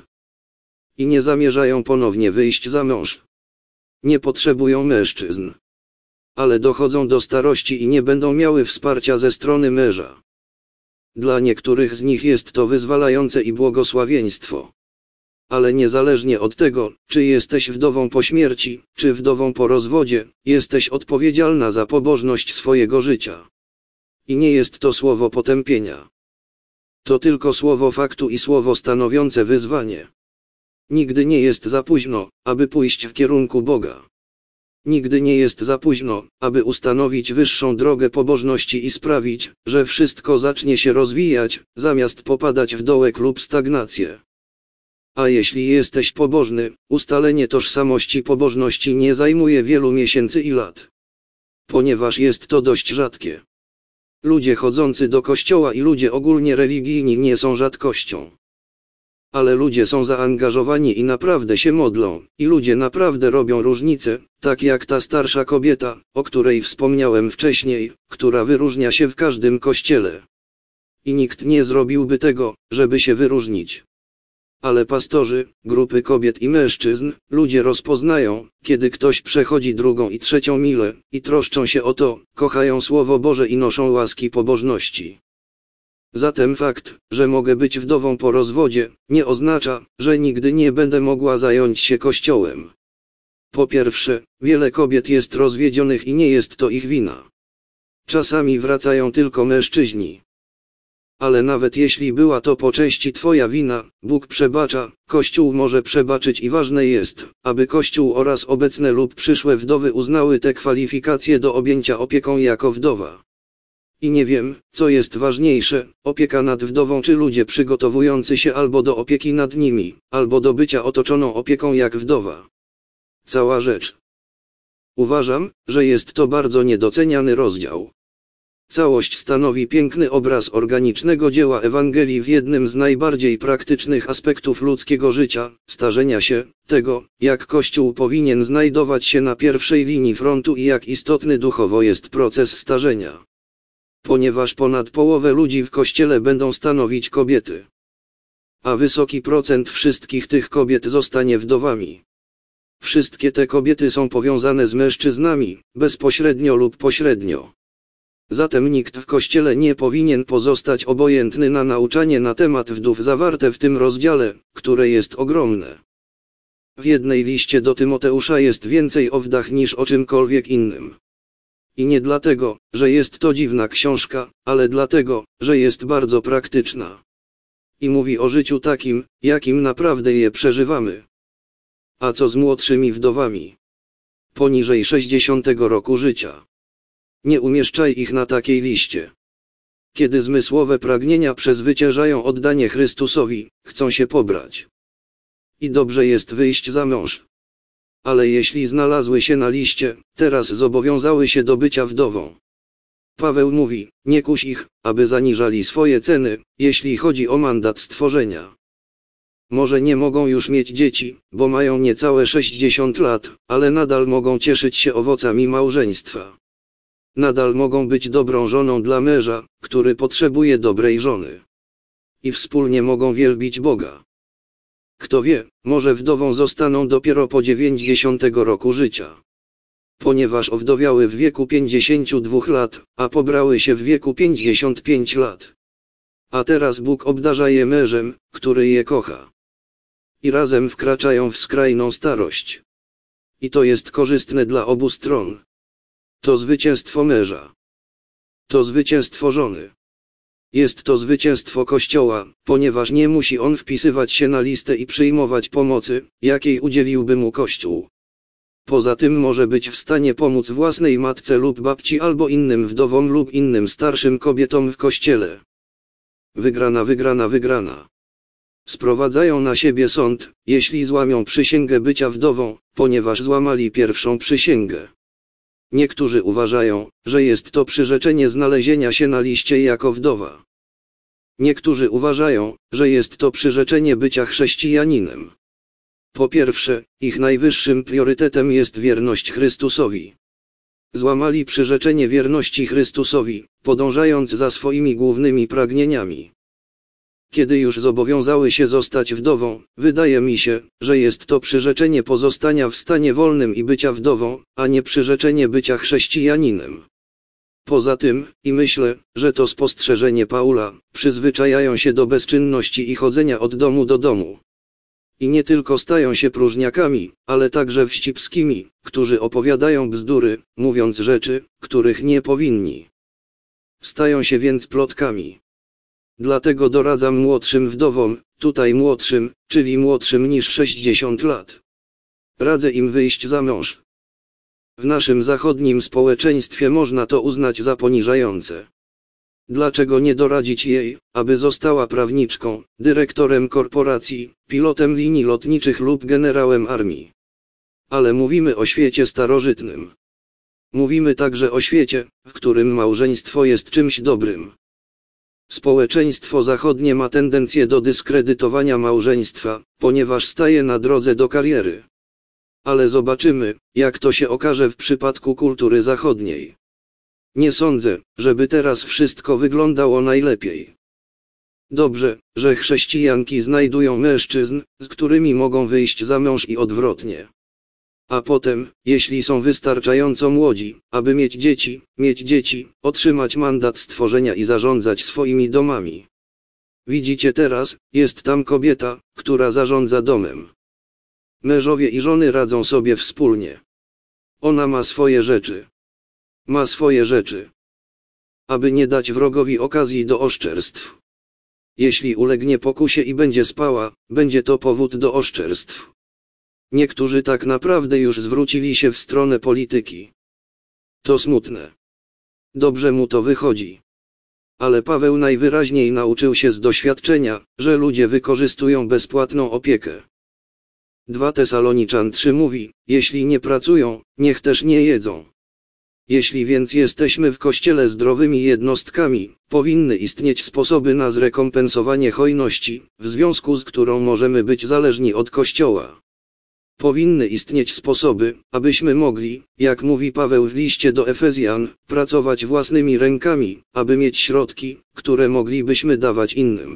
I nie zamierzają ponownie wyjść za mąż. Nie potrzebują mężczyzn. Ale dochodzą do starości i nie będą miały wsparcia ze strony męża. Dla niektórych z nich jest to wyzwalające i błogosławieństwo. Ale niezależnie od tego, czy jesteś wdową po śmierci, czy wdową po rozwodzie, jesteś odpowiedzialna za pobożność swojego życia. I nie jest to słowo potępienia. To tylko słowo faktu i słowo stanowiące wyzwanie. Nigdy nie jest za późno, aby pójść w kierunku Boga. Nigdy nie jest za późno, aby ustanowić wyższą drogę pobożności i sprawić, że wszystko zacznie się rozwijać, zamiast popadać w dołek lub stagnację. A jeśli jesteś pobożny, ustalenie tożsamości pobożności nie zajmuje wielu miesięcy i lat. Ponieważ jest to dość rzadkie. Ludzie chodzący do kościoła i ludzie ogólnie religijni nie są rzadkością. Ale ludzie są zaangażowani i naprawdę się modlą, i ludzie naprawdę robią różnicę, tak jak ta starsza kobieta, o której wspomniałem wcześniej, która wyróżnia się w każdym kościele. I nikt nie zrobiłby tego, żeby się wyróżnić. Ale pastorzy, grupy kobiet i mężczyzn, ludzie rozpoznają, kiedy ktoś przechodzi drugą i trzecią milę, i troszczą się o to, kochają Słowo Boże i noszą łaski pobożności. Zatem fakt, że mogę być wdową po rozwodzie, nie oznacza, że nigdy nie będę mogła zająć się Kościołem. Po pierwsze, wiele kobiet jest rozwiedzionych i nie jest to ich wina. Czasami wracają tylko mężczyźni. Ale nawet jeśli była to po części twoja wina, Bóg przebacza, Kościół może przebaczyć i ważne jest, aby Kościół oraz obecne lub przyszłe wdowy uznały te kwalifikacje do objęcia opieką jako wdowa. I nie wiem, co jest ważniejsze, opieka nad wdową czy ludzie przygotowujący się albo do opieki nad nimi, albo do bycia otoczoną opieką jak wdowa. Cała rzecz. Uważam, że jest to bardzo niedoceniany rozdział. Całość stanowi piękny obraz organicznego dzieła Ewangelii w jednym z najbardziej praktycznych aspektów ludzkiego życia, starzenia się, tego, jak Kościół powinien znajdować się na pierwszej linii frontu i jak istotny duchowo jest proces starzenia. Ponieważ ponad połowę ludzi w Kościele będą stanowić kobiety. A wysoki procent wszystkich tych kobiet zostanie wdowami. Wszystkie te kobiety są powiązane z mężczyznami, bezpośrednio lub pośrednio. Zatem nikt w Kościele nie powinien pozostać obojętny na nauczanie na temat wdów zawarte w tym rozdziale, które jest ogromne. W jednej liście do Tymoteusza jest więcej o wdach niż o czymkolwiek innym. I nie dlatego, że jest to dziwna książka, ale dlatego, że jest bardzo praktyczna. i mówi o życiu takim, jakim naprawdę je przeżywamy. A co z młodszymi wdowami? Poniżej sześćdziesiątego roku życia. Nie umieszczaj ich na takiej liście. Kiedy zmysłowe pragnienia przezwyciężają oddanie Chrystusowi, chcą się pobrać. I dobrze jest wyjść za mąż. Ale jeśli znalazły się na liście, teraz zobowiązały się do bycia wdową. Paweł mówi, nie kuś ich, aby zaniżali swoje ceny, jeśli chodzi o mandat stworzenia. Może nie mogą już mieć dzieci, bo mają niecałe sześćdziesiąt lat, ale nadal mogą cieszyć się owocami małżeństwa. Nadal mogą być dobrą żoną dla męża, który potrzebuje dobrej żony. I wspólnie mogą wielbić Boga. Kto wie, może wdową zostaną dopiero po dziewięćdziesiątego roku życia. Ponieważ owdowiały w wieku pięćdziesięciu dwóch lat, a pobrały się w wieku pięćdziesięciu pięciu lat. A teraz Bóg obdarza je mężem, który je kocha. I razem wkraczają w skrajną starość. I to jest korzystne dla obu stron. To zwycięstwo męża. To zwycięstwo żony. Jest to zwycięstwo Kościoła, ponieważ nie musi on wpisywać się na listę i przyjmować pomocy, jakiej udzieliłby mu Kościół. Poza tym może być w stanie pomóc własnej matce lub babci albo innym wdowom lub innym starszym kobietom w Kościele. Wygrana, wygrana, wygrana. Sprowadzają na siebie sąd, jeśli złamią przysięgę bycia wdową, ponieważ złamali pierwszą przysięgę. Niektórzy uważają, że jest to przyrzeczenie znalezienia się na liście jako wdowa. Niektórzy uważają, że jest to przyrzeczenie bycia chrześcijaninem. Po pierwsze, ich najwyższym priorytetem jest wierność Chrystusowi. Złamali przyrzeczenie wierności Chrystusowi, podążając za swoimi głównymi pragnieniami. Kiedy już zobowiązały się zostać wdową, wydaje mi się, że jest to przyrzeczenie pozostania w stanie wolnym i bycia wdową, a nie przyrzeczenie bycia chrześcijaninem. Poza tym, i myślę, że to spostrzeżenie Paula, przyzwyczajają się do bezczynności i chodzenia od domu do domu. I nie tylko stają się próżniakami, ale także wścibskimi, którzy opowiadają bzdury, mówiąc rzeczy, których nie powinni. Stają się więc plotkami. Dlatego doradzam młodszym wdowom, tutaj młodszym, czyli młodszym niż sześćdziesiąt lat. Radzę im wyjść za mąż. W naszym zachodnim społeczeństwie można to uznać za poniżające. Dlaczego nie doradzić jej, aby została prawniczką, dyrektorem korporacji, pilotem linii lotniczych lub generałem armii? Ale mówimy o świecie starożytnym. Mówimy także o świecie, w którym małżeństwo jest czymś dobrym. Społeczeństwo zachodnie ma tendencję do dyskredytowania małżeństwa, ponieważ staje na drodze do kariery. Ale zobaczymy, jak to się okaże w przypadku kultury zachodniej. Nie sądzę, żeby teraz wszystko wyglądało najlepiej. Dobrze, że chrześcijanki znajdują mężczyzn, z którymi mogą wyjść za mąż i odwrotnie. A potem, jeśli są wystarczająco młodzi, aby mieć dzieci, mieć dzieci, otrzymać mandat stworzenia i zarządzać swoimi domami. Widzicie teraz, jest tam kobieta, która zarządza domem. Mężowie i żony radzą sobie wspólnie. Ona ma swoje rzeczy. Ma swoje rzeczy. Aby nie dać wrogowi okazji do oszczerstw. Jeśli ulegnie pokusie i będzie spała, będzie to powód do oszczerstw. Niektórzy tak naprawdę już zwrócili się w stronę polityki. To smutne. Dobrze mu to wychodzi. Ale Paweł najwyraźniej nauczył się z doświadczenia, że ludzie wykorzystują bezpłatną opiekę. Dwa Tesaloniczan trzy mówi, jeśli nie pracują, niech też nie jedzą. Jeśli więc jesteśmy w Kościele zdrowymi jednostkami, powinny istnieć sposoby na zrekompensowanie hojności, w związku z którą możemy być zależni od Kościoła. Powinny istnieć sposoby, abyśmy mogli, jak mówi Paweł w liście do Efezjan, pracować własnymi rękami, aby mieć środki, które moglibyśmy dawać innym.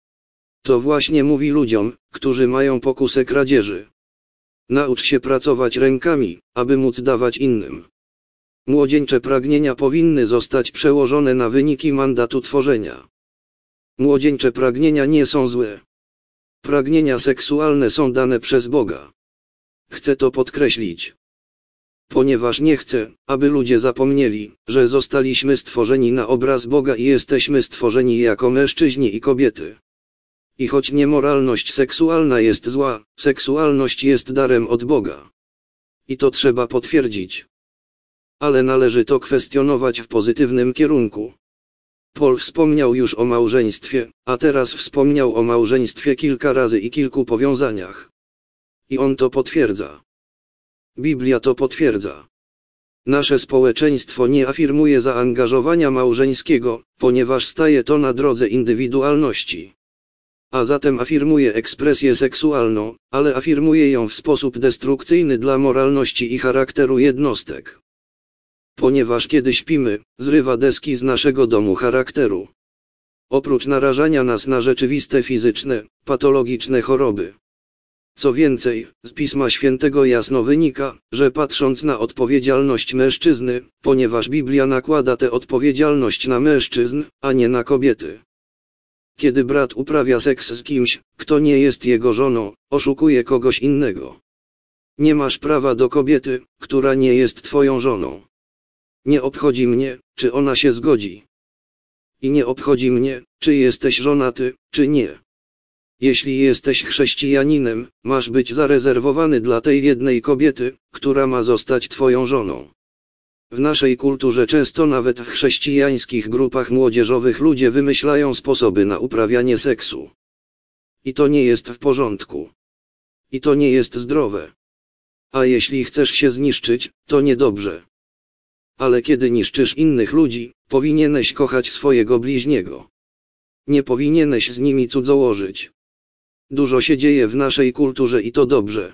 To właśnie mówi ludziom, którzy mają pokusę kradzieży. Naucz się pracować rękami, aby móc dawać innym. Młodzieńcze pragnienia powinny zostać przełożone na wyniki mandatu tworzenia. Młodzieńcze pragnienia nie są złe. Pragnienia seksualne są dane przez Boga. Chcę to podkreślić. Ponieważ nie chcę, aby ludzie zapomnieli, że zostaliśmy stworzeni na obraz Boga i jesteśmy stworzeni jako mężczyźni i kobiety. I choć niemoralność seksualna jest zła, seksualność jest darem od Boga. I to trzeba potwierdzić. Ale należy to kwestionować w pozytywnym kierunku. Paul wspomniał już o małżeństwie, a teraz wspomniał o małżeństwie kilka razy i kilku powiązaniach. I on to potwierdza. Biblia to potwierdza. Nasze społeczeństwo nie afirmuje zaangażowania małżeńskiego, ponieważ staje to na drodze indywidualności. A zatem afirmuje ekspresję seksualną, ale afirmuje ją w sposób destrukcyjny dla moralności i charakteru jednostek. Ponieważ kiedy śpimy, zrywa deski z naszego domu charakteru. Oprócz narażania nas na rzeczywiste fizyczne, patologiczne choroby. Co więcej, z Pisma Świętego jasno wynika, że patrząc na odpowiedzialność mężczyzny, ponieważ Biblia nakłada tę odpowiedzialność na mężczyzn, a nie na kobiety. Kiedy brat uprawia seks z kimś, kto nie jest jego żoną, oszukuje kogoś innego. Nie masz prawa do kobiety, która nie jest twoją żoną. Nie obchodzi mnie, czy ona się zgodzi. I nie obchodzi mnie, czy jesteś żonaty, czy nie. Jeśli jesteś chrześcijaninem, masz być zarezerwowany dla tej jednej kobiety, która ma zostać twoją żoną. W naszej kulturze często nawet w chrześcijańskich grupach młodzieżowych ludzie wymyślają sposoby na uprawianie seksu. I to nie jest w porządku. I to nie jest zdrowe. A jeśli chcesz się zniszczyć, to niedobrze. Ale kiedy niszczysz innych ludzi, powinieneś kochać swojego bliźniego. Nie powinieneś z nimi cudzołożyć. Dużo się dzieje w naszej kulturze i to dobrze.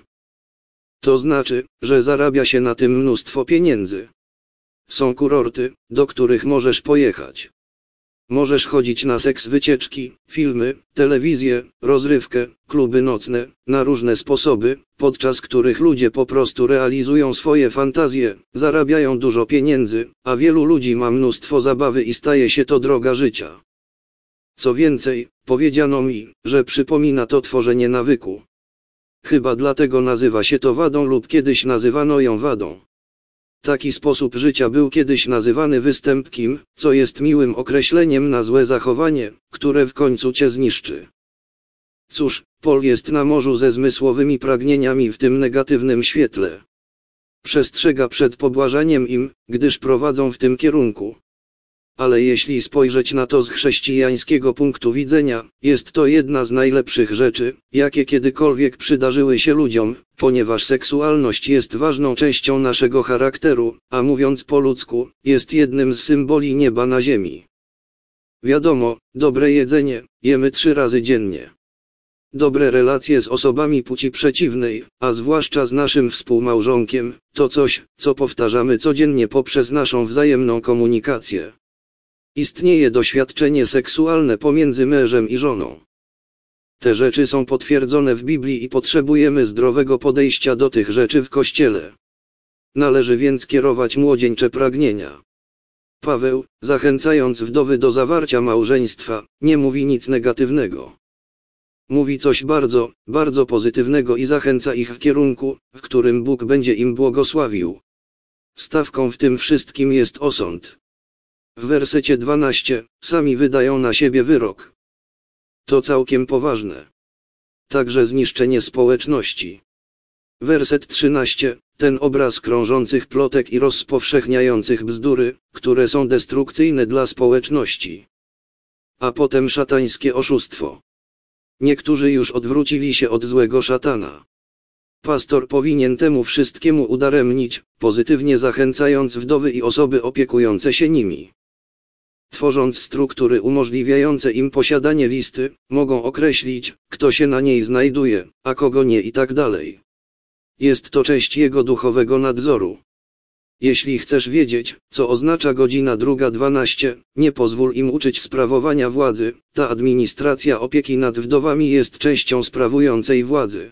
To znaczy, że zarabia się na tym mnóstwo pieniędzy. Są kurorty, do których możesz pojechać. Możesz chodzić na seks, wycieczki, filmy, telewizję, rozrywkę, kluby nocne, na różne sposoby, podczas których ludzie po prostu realizują swoje fantazje, zarabiają dużo pieniędzy, a wielu ludzi ma mnóstwo zabawy i staje się to droga życia. Co więcej, powiedziano mi, że przypomina to tworzenie nawyku. Chyba dlatego nazywa się to wadą lub kiedyś nazywano ją wadą. Taki sposób życia był kiedyś nazywany występkiem, co jest miłym określeniem na złe zachowanie, które w końcu cię zniszczy. Cóż, Paul jest na morzu ze zmysłowymi pragnieniami w tym negatywnym świetle. Przestrzega przed pobłażaniem im, gdyż prowadzą w tym kierunku. Ale jeśli spojrzeć na to z chrześcijańskiego punktu widzenia, jest to jedna z najlepszych rzeczy, jakie kiedykolwiek przydarzyły się ludziom, ponieważ seksualność jest ważną częścią naszego charakteru, a mówiąc po ludzku, jest jednym z symboli nieba na ziemi. Wiadomo, dobre jedzenie, jemy trzy razy dziennie. Dobre relacje z osobami płci przeciwnej, a zwłaszcza z naszym współmałżonkiem, to coś, co powtarzamy codziennie poprzez naszą wzajemną komunikację. Istnieje doświadczenie seksualne pomiędzy mężem i żoną. Te rzeczy są potwierdzone w Biblii i potrzebujemy zdrowego podejścia do tych rzeczy w Kościele. Należy więc kierować młodzieńcze pragnienia. Paweł, zachęcając wdowy do zawarcia małżeństwa, nie mówi nic negatywnego. Mówi coś bardzo, bardzo pozytywnego i zachęca ich w kierunku, w którym Bóg będzie im błogosławił. Wstawką w tym wszystkim jest osąd. W wersecie dwunastym, sami wydają na siebie wyrok. To całkiem poważne. Także zniszczenie społeczności. Werset trzynasty, ten obraz krążących plotek i rozpowszechniających bzdury, które są destrukcyjne dla społeczności. A potem szatańskie oszustwo. Niektórzy już odwrócili się od złego szatana. Pastor powinien temu wszystkiemu udaremnić, pozytywnie zachęcając wdowy i osoby opiekujące się nimi. Tworząc struktury umożliwiające im posiadanie listy, mogą określić, kto się na niej znajduje, a kogo nie i tak dalej. Jest to część jego duchowego nadzoru. Jeśli chcesz wiedzieć, co oznacza godzina druga dwanaście, nie pozwól im uczyć sprawowania władzy, ta administracja opieki nad wdowami jest częścią sprawującej władzy.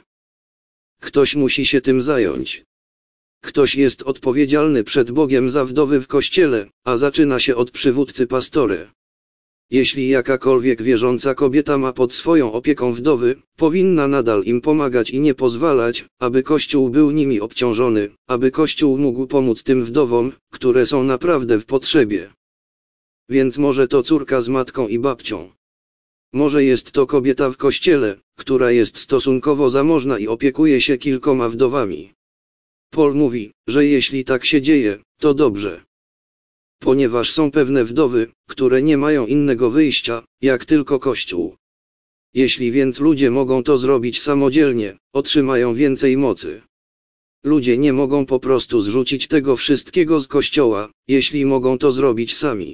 Ktoś musi się tym zająć. Ktoś jest odpowiedzialny przed Bogiem za wdowy w Kościele, a zaczyna się od przywódcy pastory. Jeśli jakakolwiek wierząca kobieta ma pod swoją opieką wdowy, powinna nadal im pomagać i nie pozwalać, aby Kościół był nimi obciążony, aby Kościół mógł pomóc tym wdowom, które są naprawdę w potrzebie. Więc może to córka z matką i babcią. Może jest to kobieta w kościele, która jest stosunkowo zamożna i opiekuje się kilkoma wdowami. Paul mówi, że jeśli tak się dzieje, to dobrze. Ponieważ są pewne wdowy, które nie mają innego wyjścia, jak tylko Kościół. Jeśli więc ludzie mogą to zrobić samodzielnie, otrzymają więcej mocy. Ludzie nie mogą po prostu zrzucić tego wszystkiego z Kościoła, jeśli mogą to zrobić sami.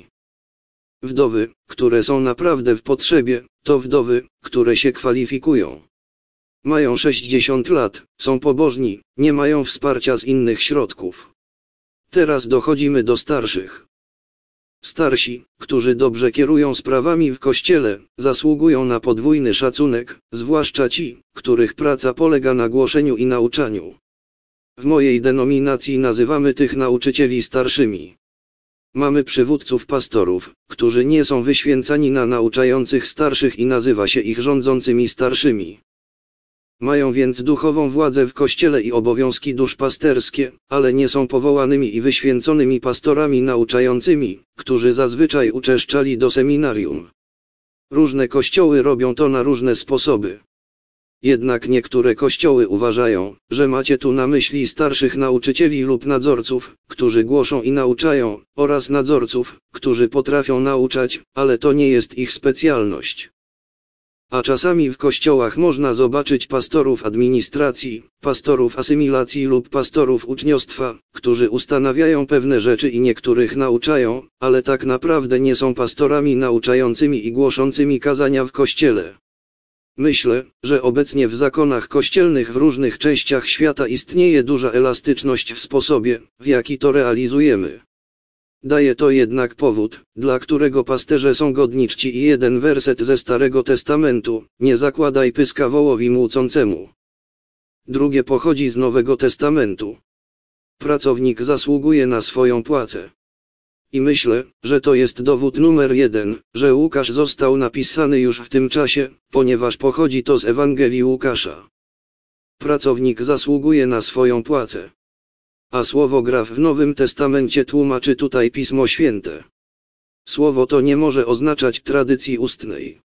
Wdowy, które są naprawdę w potrzebie, to wdowy, które się kwalifikują. Mają sześćdziesiąt lat, są pobożni, nie mają wsparcia z innych środków. Teraz dochodzimy do starszych. Starsi, którzy dobrze kierują sprawami w Kościele, zasługują na podwójny szacunek, zwłaszcza ci, których praca polega na głoszeniu i nauczaniu. W mojej denominacji nazywamy tych nauczycieli starszymi. Mamy przywódców pastorów, którzy nie są wyświęcani na nauczających starszych i nazywa się ich rządzącymi starszymi. Mają więc duchową władzę w Kościele i obowiązki duszpasterskie, ale nie są powołanymi i wyświęconymi pastorami nauczającymi, którzy zazwyczaj uczęszczali do seminarium. Różne kościoły robią to na różne sposoby. Jednak niektóre kościoły uważają, że macie tu na myśli starszych nauczycieli lub nadzorców, którzy głoszą i nauczają, oraz nadzorców, którzy potrafią nauczać, ale to nie jest ich specjalność. A czasami w kościołach można zobaczyć pastorów administracji, pastorów asymilacji lub pastorów uczniostwa, którzy ustanawiają pewne rzeczy i niektórych nauczają, ale tak naprawdę nie są pastorami nauczającymi i głoszącymi kazania w kościele. Myślę, że obecnie w zakonach kościelnych w różnych częściach świata istnieje duża elastyczność w sposobie, w jaki to realizujemy. Daje to jednak powód, dla którego pasterze są godni czci i jeden werset ze Starego Testamentu: nie zakładaj pyska wołowi młócącemu. Drugie pochodzi z Nowego Testamentu. Pracownik zasługuje na swoją płacę. I myślę, że to jest dowód numer jeden, że Łukasz został napisany już w tym czasie, ponieważ pochodzi to z Ewangelii Łukasza. Pracownik zasługuje na swoją płacę. A słowo graf w Nowym Testamencie tłumaczy tutaj Pismo Święte. Słowo to nie może oznaczać tradycji ustnej.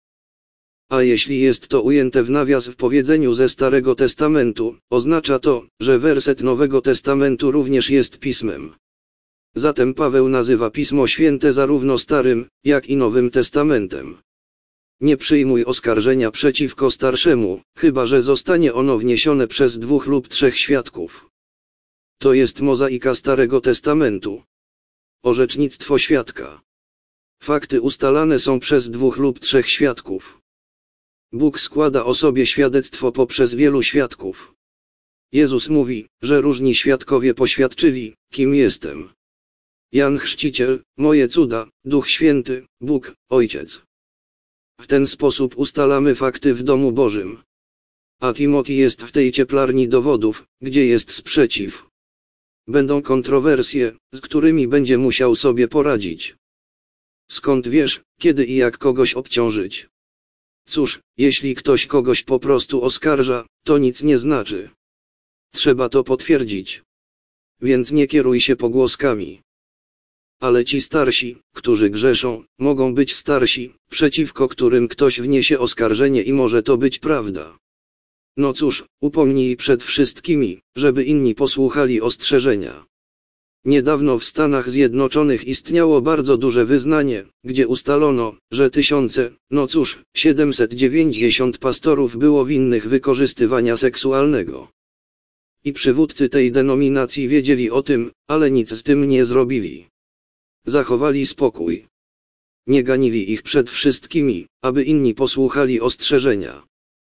A jeśli jest to ujęte w nawias w powiedzeniu ze Starego Testamentu, oznacza to, że werset Nowego Testamentu również jest pismem. Zatem Paweł nazywa Pismo Święte zarówno Starym, jak i Nowym Testamentem. Nie przyjmuj oskarżenia przeciwko starszemu, chyba że zostanie ono wniesione przez dwóch lub trzech świadków. To jest mozaika Starego Testamentu. Orzecznictwo świadka. Fakty ustalane są przez dwóch lub trzech świadków. Bóg składa o sobie świadectwo poprzez wielu świadków. Jezus mówi, że różni świadkowie poświadczyli, kim jestem. Jan Chrzciciel, moje cuda, Duch Święty, Bóg, Ojciec. W ten sposób ustalamy fakty w domu Bożym. A Timothy jest w tej cieplarni dowodów, gdzie jest sprzeciw. Będą kontrowersje, z którymi będzie musiał sobie poradzić. Skąd wiesz, kiedy i jak kogoś obciążyć? Cóż, jeśli ktoś kogoś po prostu oskarża, to nic nie znaczy. Trzeba to potwierdzić. Więc nie kieruj się pogłoskami. Ale ci starsi, którzy grzeszą, mogą być starsi, przeciwko którym ktoś wniesie oskarżenie i może to być prawda. No cóż, upomnij przed wszystkimi, żeby inni posłuchali ostrzeżenia. Niedawno w Stanach Zjednoczonych istniało bardzo duże wyznanie, gdzie ustalono, że tysiące, no cóż, siedemset dziewięćdziesiąt pastorów było winnych wykorzystywania seksualnego. I przywódcy tej denominacji wiedzieli o tym, ale nic z tym nie zrobili. Zachowali spokój. Nie ganili ich przed wszystkimi, aby inni posłuchali ostrzeżenia.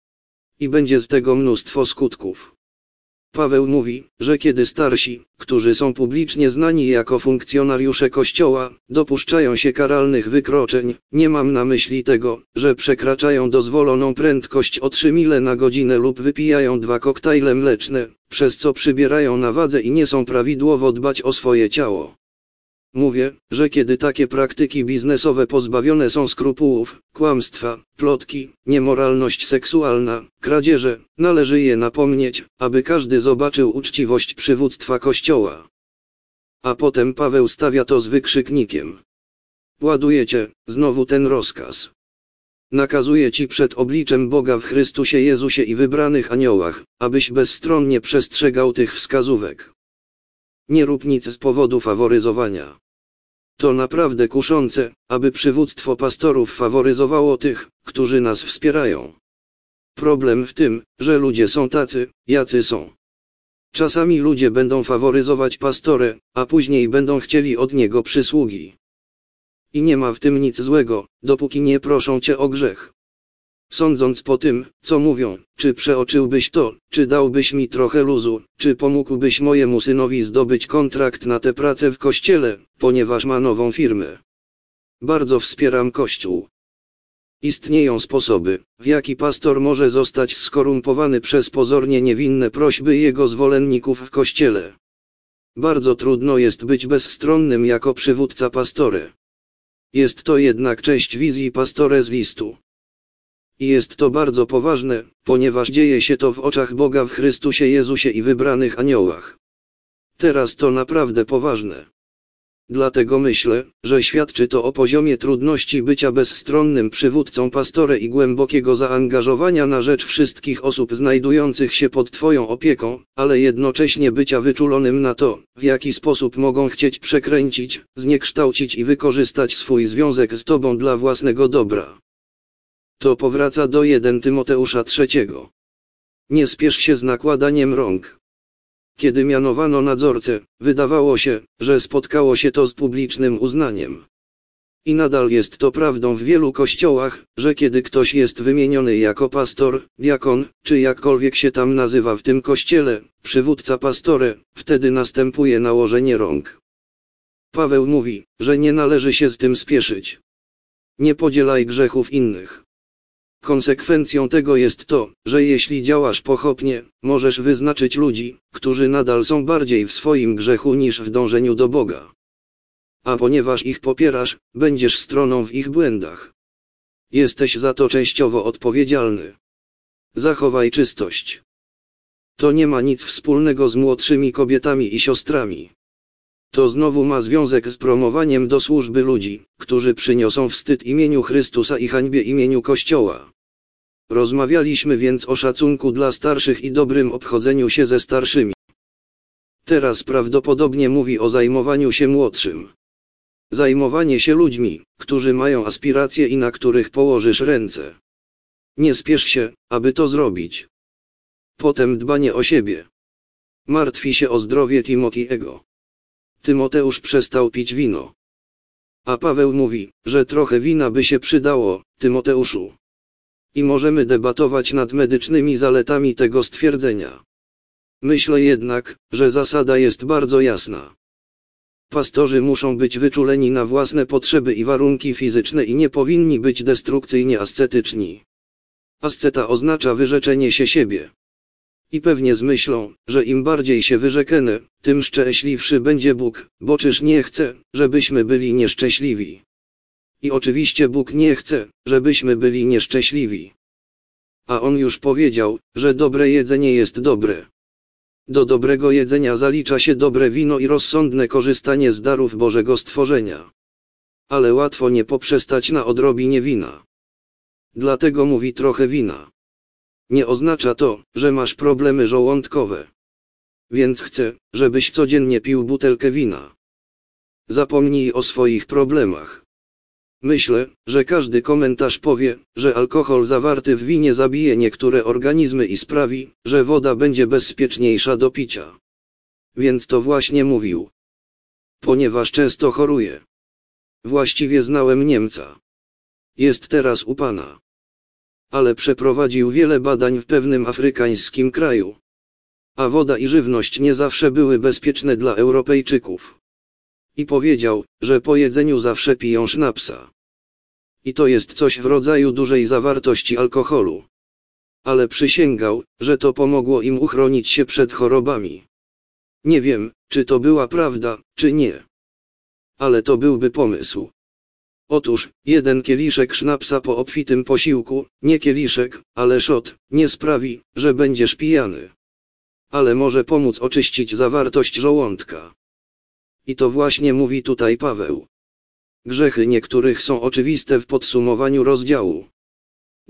I będzie z tego mnóstwo skutków. Paweł mówi, że kiedy starsi, którzy są publicznie znani jako funkcjonariusze Kościoła, dopuszczają się karalnych wykroczeń, nie mam na myśli tego, że przekraczają dozwoloną prędkość o trzy mile na godzinę lub wypijają dwa koktajle mleczne, przez co przybierają na wadze i nie są prawidłowo dbać o swoje ciało. Mówię, że kiedy takie praktyki biznesowe pozbawione są skrupułów, kłamstwa, plotki, niemoralność seksualna, kradzieże, należy je napomnieć, aby każdy zobaczył uczciwość przywództwa Kościoła. A potem Paweł stawia to z wykrzyknikiem. Ładujecie, znowu ten rozkaz. Nakazuję Ci przed obliczem Boga w Chrystusie Jezusie i wybranych aniołach, abyś bezstronnie przestrzegał tych wskazówek. Nie rób nic z powodu faworyzowania. To naprawdę kuszące, aby przywództwo pastorów faworyzowało tych, którzy nas wspierają. Problem w tym, że ludzie są tacy, jacy są. Czasami ludzie będą faworyzować pastorę, a później będą chcieli od niego przysługi. I nie ma w tym nic złego, dopóki nie proszą Cię o grzech. Sądząc po tym, co mówią, czy przeoczyłbyś to, czy dałbyś mi trochę luzu, czy pomógłbyś mojemu synowi zdobyć kontrakt na tę pracę w kościele, ponieważ ma nową firmę. Bardzo wspieram Kościół. Istnieją sposoby, w jaki pastor może zostać skorumpowany przez pozornie niewinne prośby jego zwolenników w Kościele. Bardzo trudno jest być bezstronnym jako przywódca pastory. Jest to jednak część wizji pastore z listu. I jest to bardzo poważne, ponieważ dzieje się to w oczach Boga w Chrystusie Jezusie i wybranych aniołach. Teraz to naprawdę poważne. Dlatego myślę, że świadczy to o poziomie trudności bycia bezstronnym przywódcą pastory i głębokiego zaangażowania na rzecz wszystkich osób znajdujących się pod Twoją opieką, ale jednocześnie bycia wyczulonym na to, w jaki sposób mogą chcieć przekręcić, zniekształcić i wykorzystać swój związek z Tobą dla własnego dobra. To powraca do pierwszego Tymoteusza trzeciego. Nie spiesz się z nakładaniem rąk. Kiedy mianowano nadzorcę, wydawało się, że spotkało się to z publicznym uznaniem. I nadal jest to prawdą w wielu kościołach, że kiedy ktoś jest wymieniony jako pastor, diakon, czy jakkolwiek się tam nazywa w tym kościele, przywódca pastory, wtedy następuje nałożenie rąk. Paweł mówi, że nie należy się z tym spieszyć. Nie podzielaj grzechów innych. Konsekwencją tego jest to, że jeśli działasz pochopnie, możesz wyznaczyć ludzi, którzy nadal są bardziej w swoim grzechu niż w dążeniu do Boga. A ponieważ ich popierasz, będziesz stroną w ich błędach. Jesteś za to częściowo odpowiedzialny. Zachowaj czystość. To nie ma nic wspólnego z młodszymi kobietami i siostrami. To znowu ma związek z promowaniem do służby ludzi, którzy przyniosą wstyd imieniu Chrystusa i hańbie imieniu Kościoła. Rozmawialiśmy więc o szacunku dla starszych i dobrym obchodzeniu się ze starszymi. Teraz prawdopodobnie mówi o zajmowaniu się młodszym. Zajmowanie się ludźmi, którzy mają aspiracje i na których położysz ręce. Nie spiesz się, aby to zrobić. Potem dbanie o siebie. Martwi się o zdrowie Timotejego. Tymoteusz przestał pić wino. A Paweł mówi, że trochę wina by się przydało, Tymoteuszu. I możemy debatować nad medycznymi zaletami tego stwierdzenia. Myślę jednak, że zasada jest bardzo jasna. Pastorzy muszą być wyczuleni na własne potrzeby i warunki fizyczne i nie powinni być destrukcyjnie ascetyczni. Asceta oznacza wyrzeczenie się siebie. I pewnie z myślą, że im bardziej się wyrzeknę, tym szczęśliwszy będzie Bóg, bo czyż nie chce, żebyśmy byli nieszczęśliwi. I oczywiście Bóg nie chce, żebyśmy byli nieszczęśliwi. A On już powiedział, że dobre jedzenie jest dobre. Do dobrego jedzenia zalicza się dobre wino i rozsądne korzystanie z darów Bożego stworzenia. Ale łatwo nie poprzestać na odrobinie wina. Dlatego mówi trochę wina. Nie oznacza to, że masz problemy żołądkowe. Więc chcę, żebyś codziennie pił butelkę wina. Zapomnij o swoich problemach. Myślę, że każdy komentarz powie, że alkohol zawarty w winie zabije niektóre organizmy i sprawi, że woda będzie bezpieczniejsza do picia. Więc to właśnie mówił. Ponieważ często choruję. Właściwie znałem Niemca. Jest teraz u Pana. Ale przeprowadził wiele badań w pewnym afrykańskim kraju. A woda i żywność nie zawsze były bezpieczne dla Europejczyków. I powiedział, że po jedzeniu zawsze piją sznapsa. I to jest coś w rodzaju dużej zawartości alkoholu. Ale przysięgał, że to pomogło im uchronić się przed chorobami. Nie wiem, czy to była prawda, czy nie. Ale to byłby pomysł. Otóż, jeden kieliszek sznapsa po obfitym posiłku, nie kieliszek, ale szot, nie sprawi, że będziesz pijany. Ale może pomóc oczyścić zawartość żołądka. I to właśnie mówi tutaj Paweł. Grzechy niektórych są oczywiste w podsumowaniu rozdziału.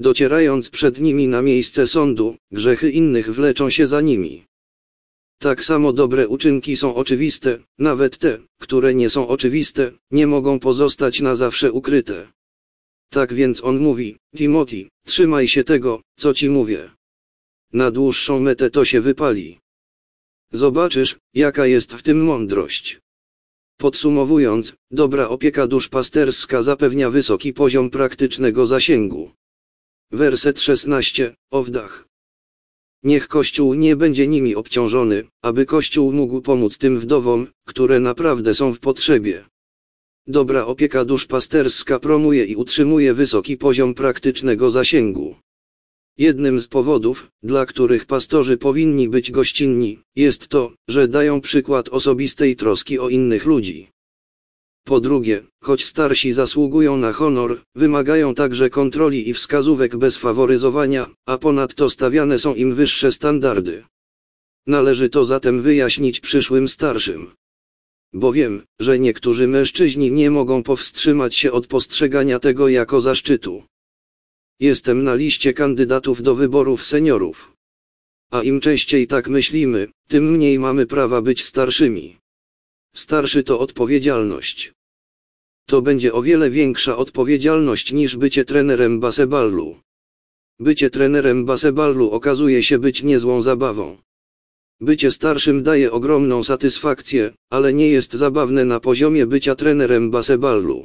docierając przed nimi na miejsce sądu, grzechy innych wleczą się za nimi. Tak samo dobre uczynki są oczywiste, nawet te, które nie są oczywiste, nie mogą pozostać na zawsze ukryte. Tak więc on mówi: Timothy, trzymaj się tego, co ci mówię. Na dłuższą metę to się wypali. Zobaczysz, jaka jest w tym mądrość. Podsumowując, dobra opieka duszpasterska zapewnia wysoki poziom praktycznego zasięgu. Werset szesnasty, o wdach. Niech Kościół nie będzie nimi obciążony, aby Kościół mógł pomóc tym wdowom, które naprawdę są w potrzebie. Dobra opieka duszpasterska promuje i utrzymuje wysoki poziom praktycznego zasięgu. Jednym z powodów, dla których pastorzy powinni być gościnni, jest to, że dają przykład osobistej troski o innych ludzi. Po drugie, choć starsi zasługują na honor, wymagają także kontroli i wskazówek bez faworyzowania, a ponadto stawiane są im wyższe standardy. Należy to zatem wyjaśnić przyszłym starszym. Bo wiem, że niektórzy mężczyźni nie mogą powstrzymać się od postrzegania tego jako zaszczytu. Jestem na liście kandydatów do wyborów seniorów. A im częściej tak myślimy, tym mniej mamy prawa być starszymi. Starszy to odpowiedzialność. To będzie o wiele większa odpowiedzialność niż bycie trenerem baseballu. Bycie trenerem baseballu okazuje się być niezłą zabawą. Bycie starszym daje ogromną satysfakcję, ale nie jest zabawne na poziomie bycia trenerem baseballu.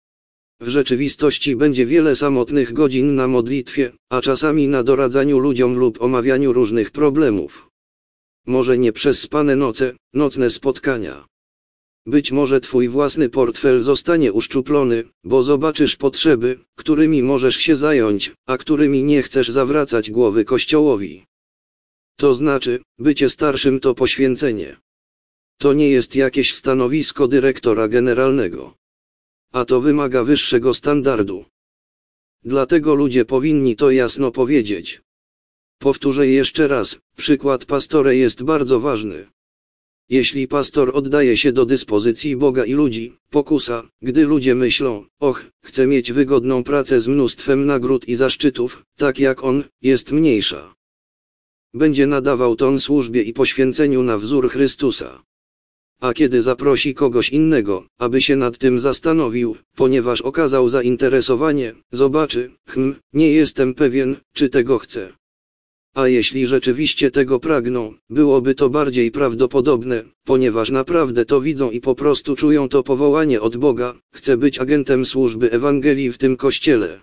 W rzeczywistości będzie wiele samotnych godzin na modlitwie, a czasami na doradzaniu ludziom lub omawianiu różnych problemów. Może nieprzespane noce, nocne spotkania. Być może twój własny portfel zostanie uszczuplony, bo zobaczysz potrzeby, którymi możesz się zająć, a którymi nie chcesz zawracać głowy Kościołowi. To znaczy, bycie starszym to poświęcenie. To nie jest jakieś stanowisko dyrektora generalnego. A to wymaga wyższego standardu. Dlatego ludzie powinni to jasno powiedzieć. Powtórzę jeszcze raz, przykład pastora jest bardzo ważny. Jeśli pastor oddaje się do dyspozycji Boga i ludzi, pokusa, gdy ludzie myślą: och, chcę mieć wygodną pracę z mnóstwem nagród i zaszczytów, tak jak on, jest mniejsza. Będzie nadawał ton służbie i poświęceniu na wzór Chrystusa. A kiedy zaprosi kogoś innego, aby się nad tym zastanowił, ponieważ okazał zainteresowanie, zobaczy: hm, nie jestem pewien, czy tego chcę. A jeśli rzeczywiście tego pragną, byłoby to bardziej prawdopodobne, ponieważ naprawdę to widzą i po prostu czują to powołanie od Boga: chcę być agentem służby Ewangelii w tym kościele.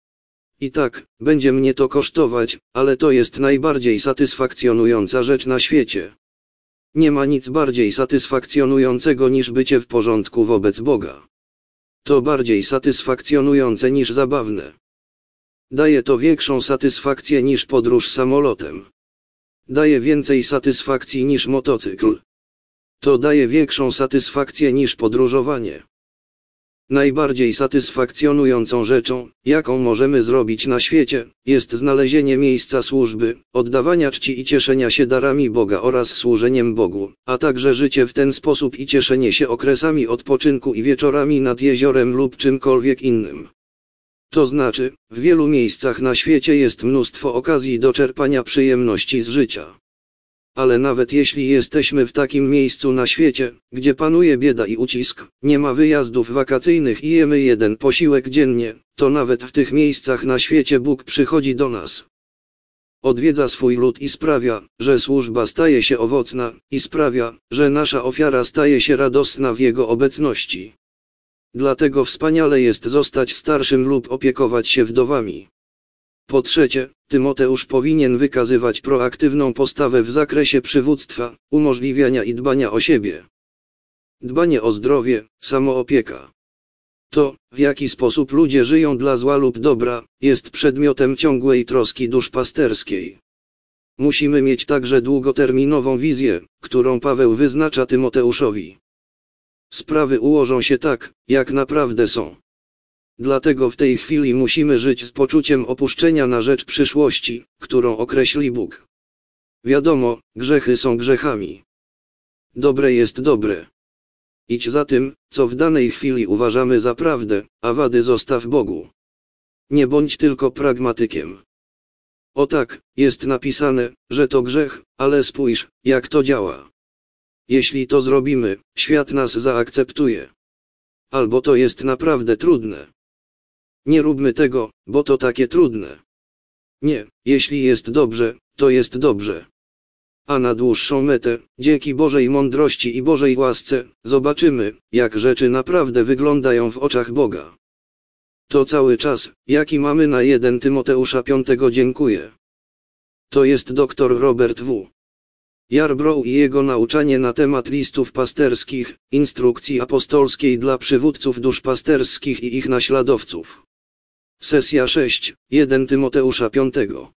I tak, będzie mnie to kosztować, ale to jest najbardziej satysfakcjonująca rzecz na świecie. Nie ma nic bardziej satysfakcjonującego niż bycie w porządku wobec Boga. To bardziej satysfakcjonujące niż zabawne. Daje to większą satysfakcję niż podróż samolotem. Daje więcej satysfakcji niż motocykl. To daje większą satysfakcję niż podróżowanie. Najbardziej satysfakcjonującą rzeczą, jaką możemy zrobić na świecie, jest znalezienie miejsca służby, oddawania czci i cieszenia się darami Boga oraz służeniem Bogu, a także życie w ten sposób i cieszenie się okresami odpoczynku i wieczorami nad jeziorem lub czymkolwiek innym. To znaczy, w wielu miejscach na świecie jest mnóstwo okazji do czerpania przyjemności z życia. Ale nawet jeśli jesteśmy w takim miejscu na świecie, gdzie panuje bieda i ucisk, nie ma wyjazdów wakacyjnych i jemy jeden posiłek dziennie, to nawet w tych miejscach na świecie Bóg przychodzi do nas. Odwiedza swój lud i sprawia, że służba staje się owocna, i sprawia, że nasza ofiara staje się radosna w Jego obecności. Dlatego wspaniale jest zostać starszym lub opiekować się wdowami. Po trzecie, Tymoteusz powinien wykazywać proaktywną postawę w zakresie przywództwa, umożliwiania i dbania o siebie. Dbanie o zdrowie, samoopieka. To, w jaki sposób ludzie żyją dla zła lub dobra, jest przedmiotem ciągłej troski duszpasterskiej. Musimy mieć także długoterminową wizję, którą Paweł wyznacza Tymoteuszowi. Sprawy ułożą się tak, jak naprawdę są. Dlatego w tej chwili musimy żyć z poczuciem opuszczenia na rzecz przyszłości, którą określi Bóg. Wiadomo, grzechy są grzechami. Dobre jest dobre. Idź za tym, co w danej chwili uważamy za prawdę, a wady zostaw Bogu. nie bądź tylko pragmatykiem. O tak, jest napisane, że to grzech, ale spójrz, jak to działa. Jeśli to zrobimy, świat nas zaakceptuje. Albo to jest naprawdę trudne. Nie róbmy tego, bo to takie trudne. Nie, jeśli jest dobrze, to jest dobrze. A na dłuższą metę, dzięki Bożej mądrości i Bożej łasce, zobaczymy, jak rzeczy naprawdę wyglądają w oczach Boga. To cały czas, jaki mamy na pierwszego Tymoteusza piątego dziękuję. To jest dr Robert W. Yarbrough i jego nauczanie na temat listów pasterskich, instrukcji apostolskiej dla przywódców duszpasterskich i ich naśladowców. Sesja sześć, pierwszy Tymoteusza piątego.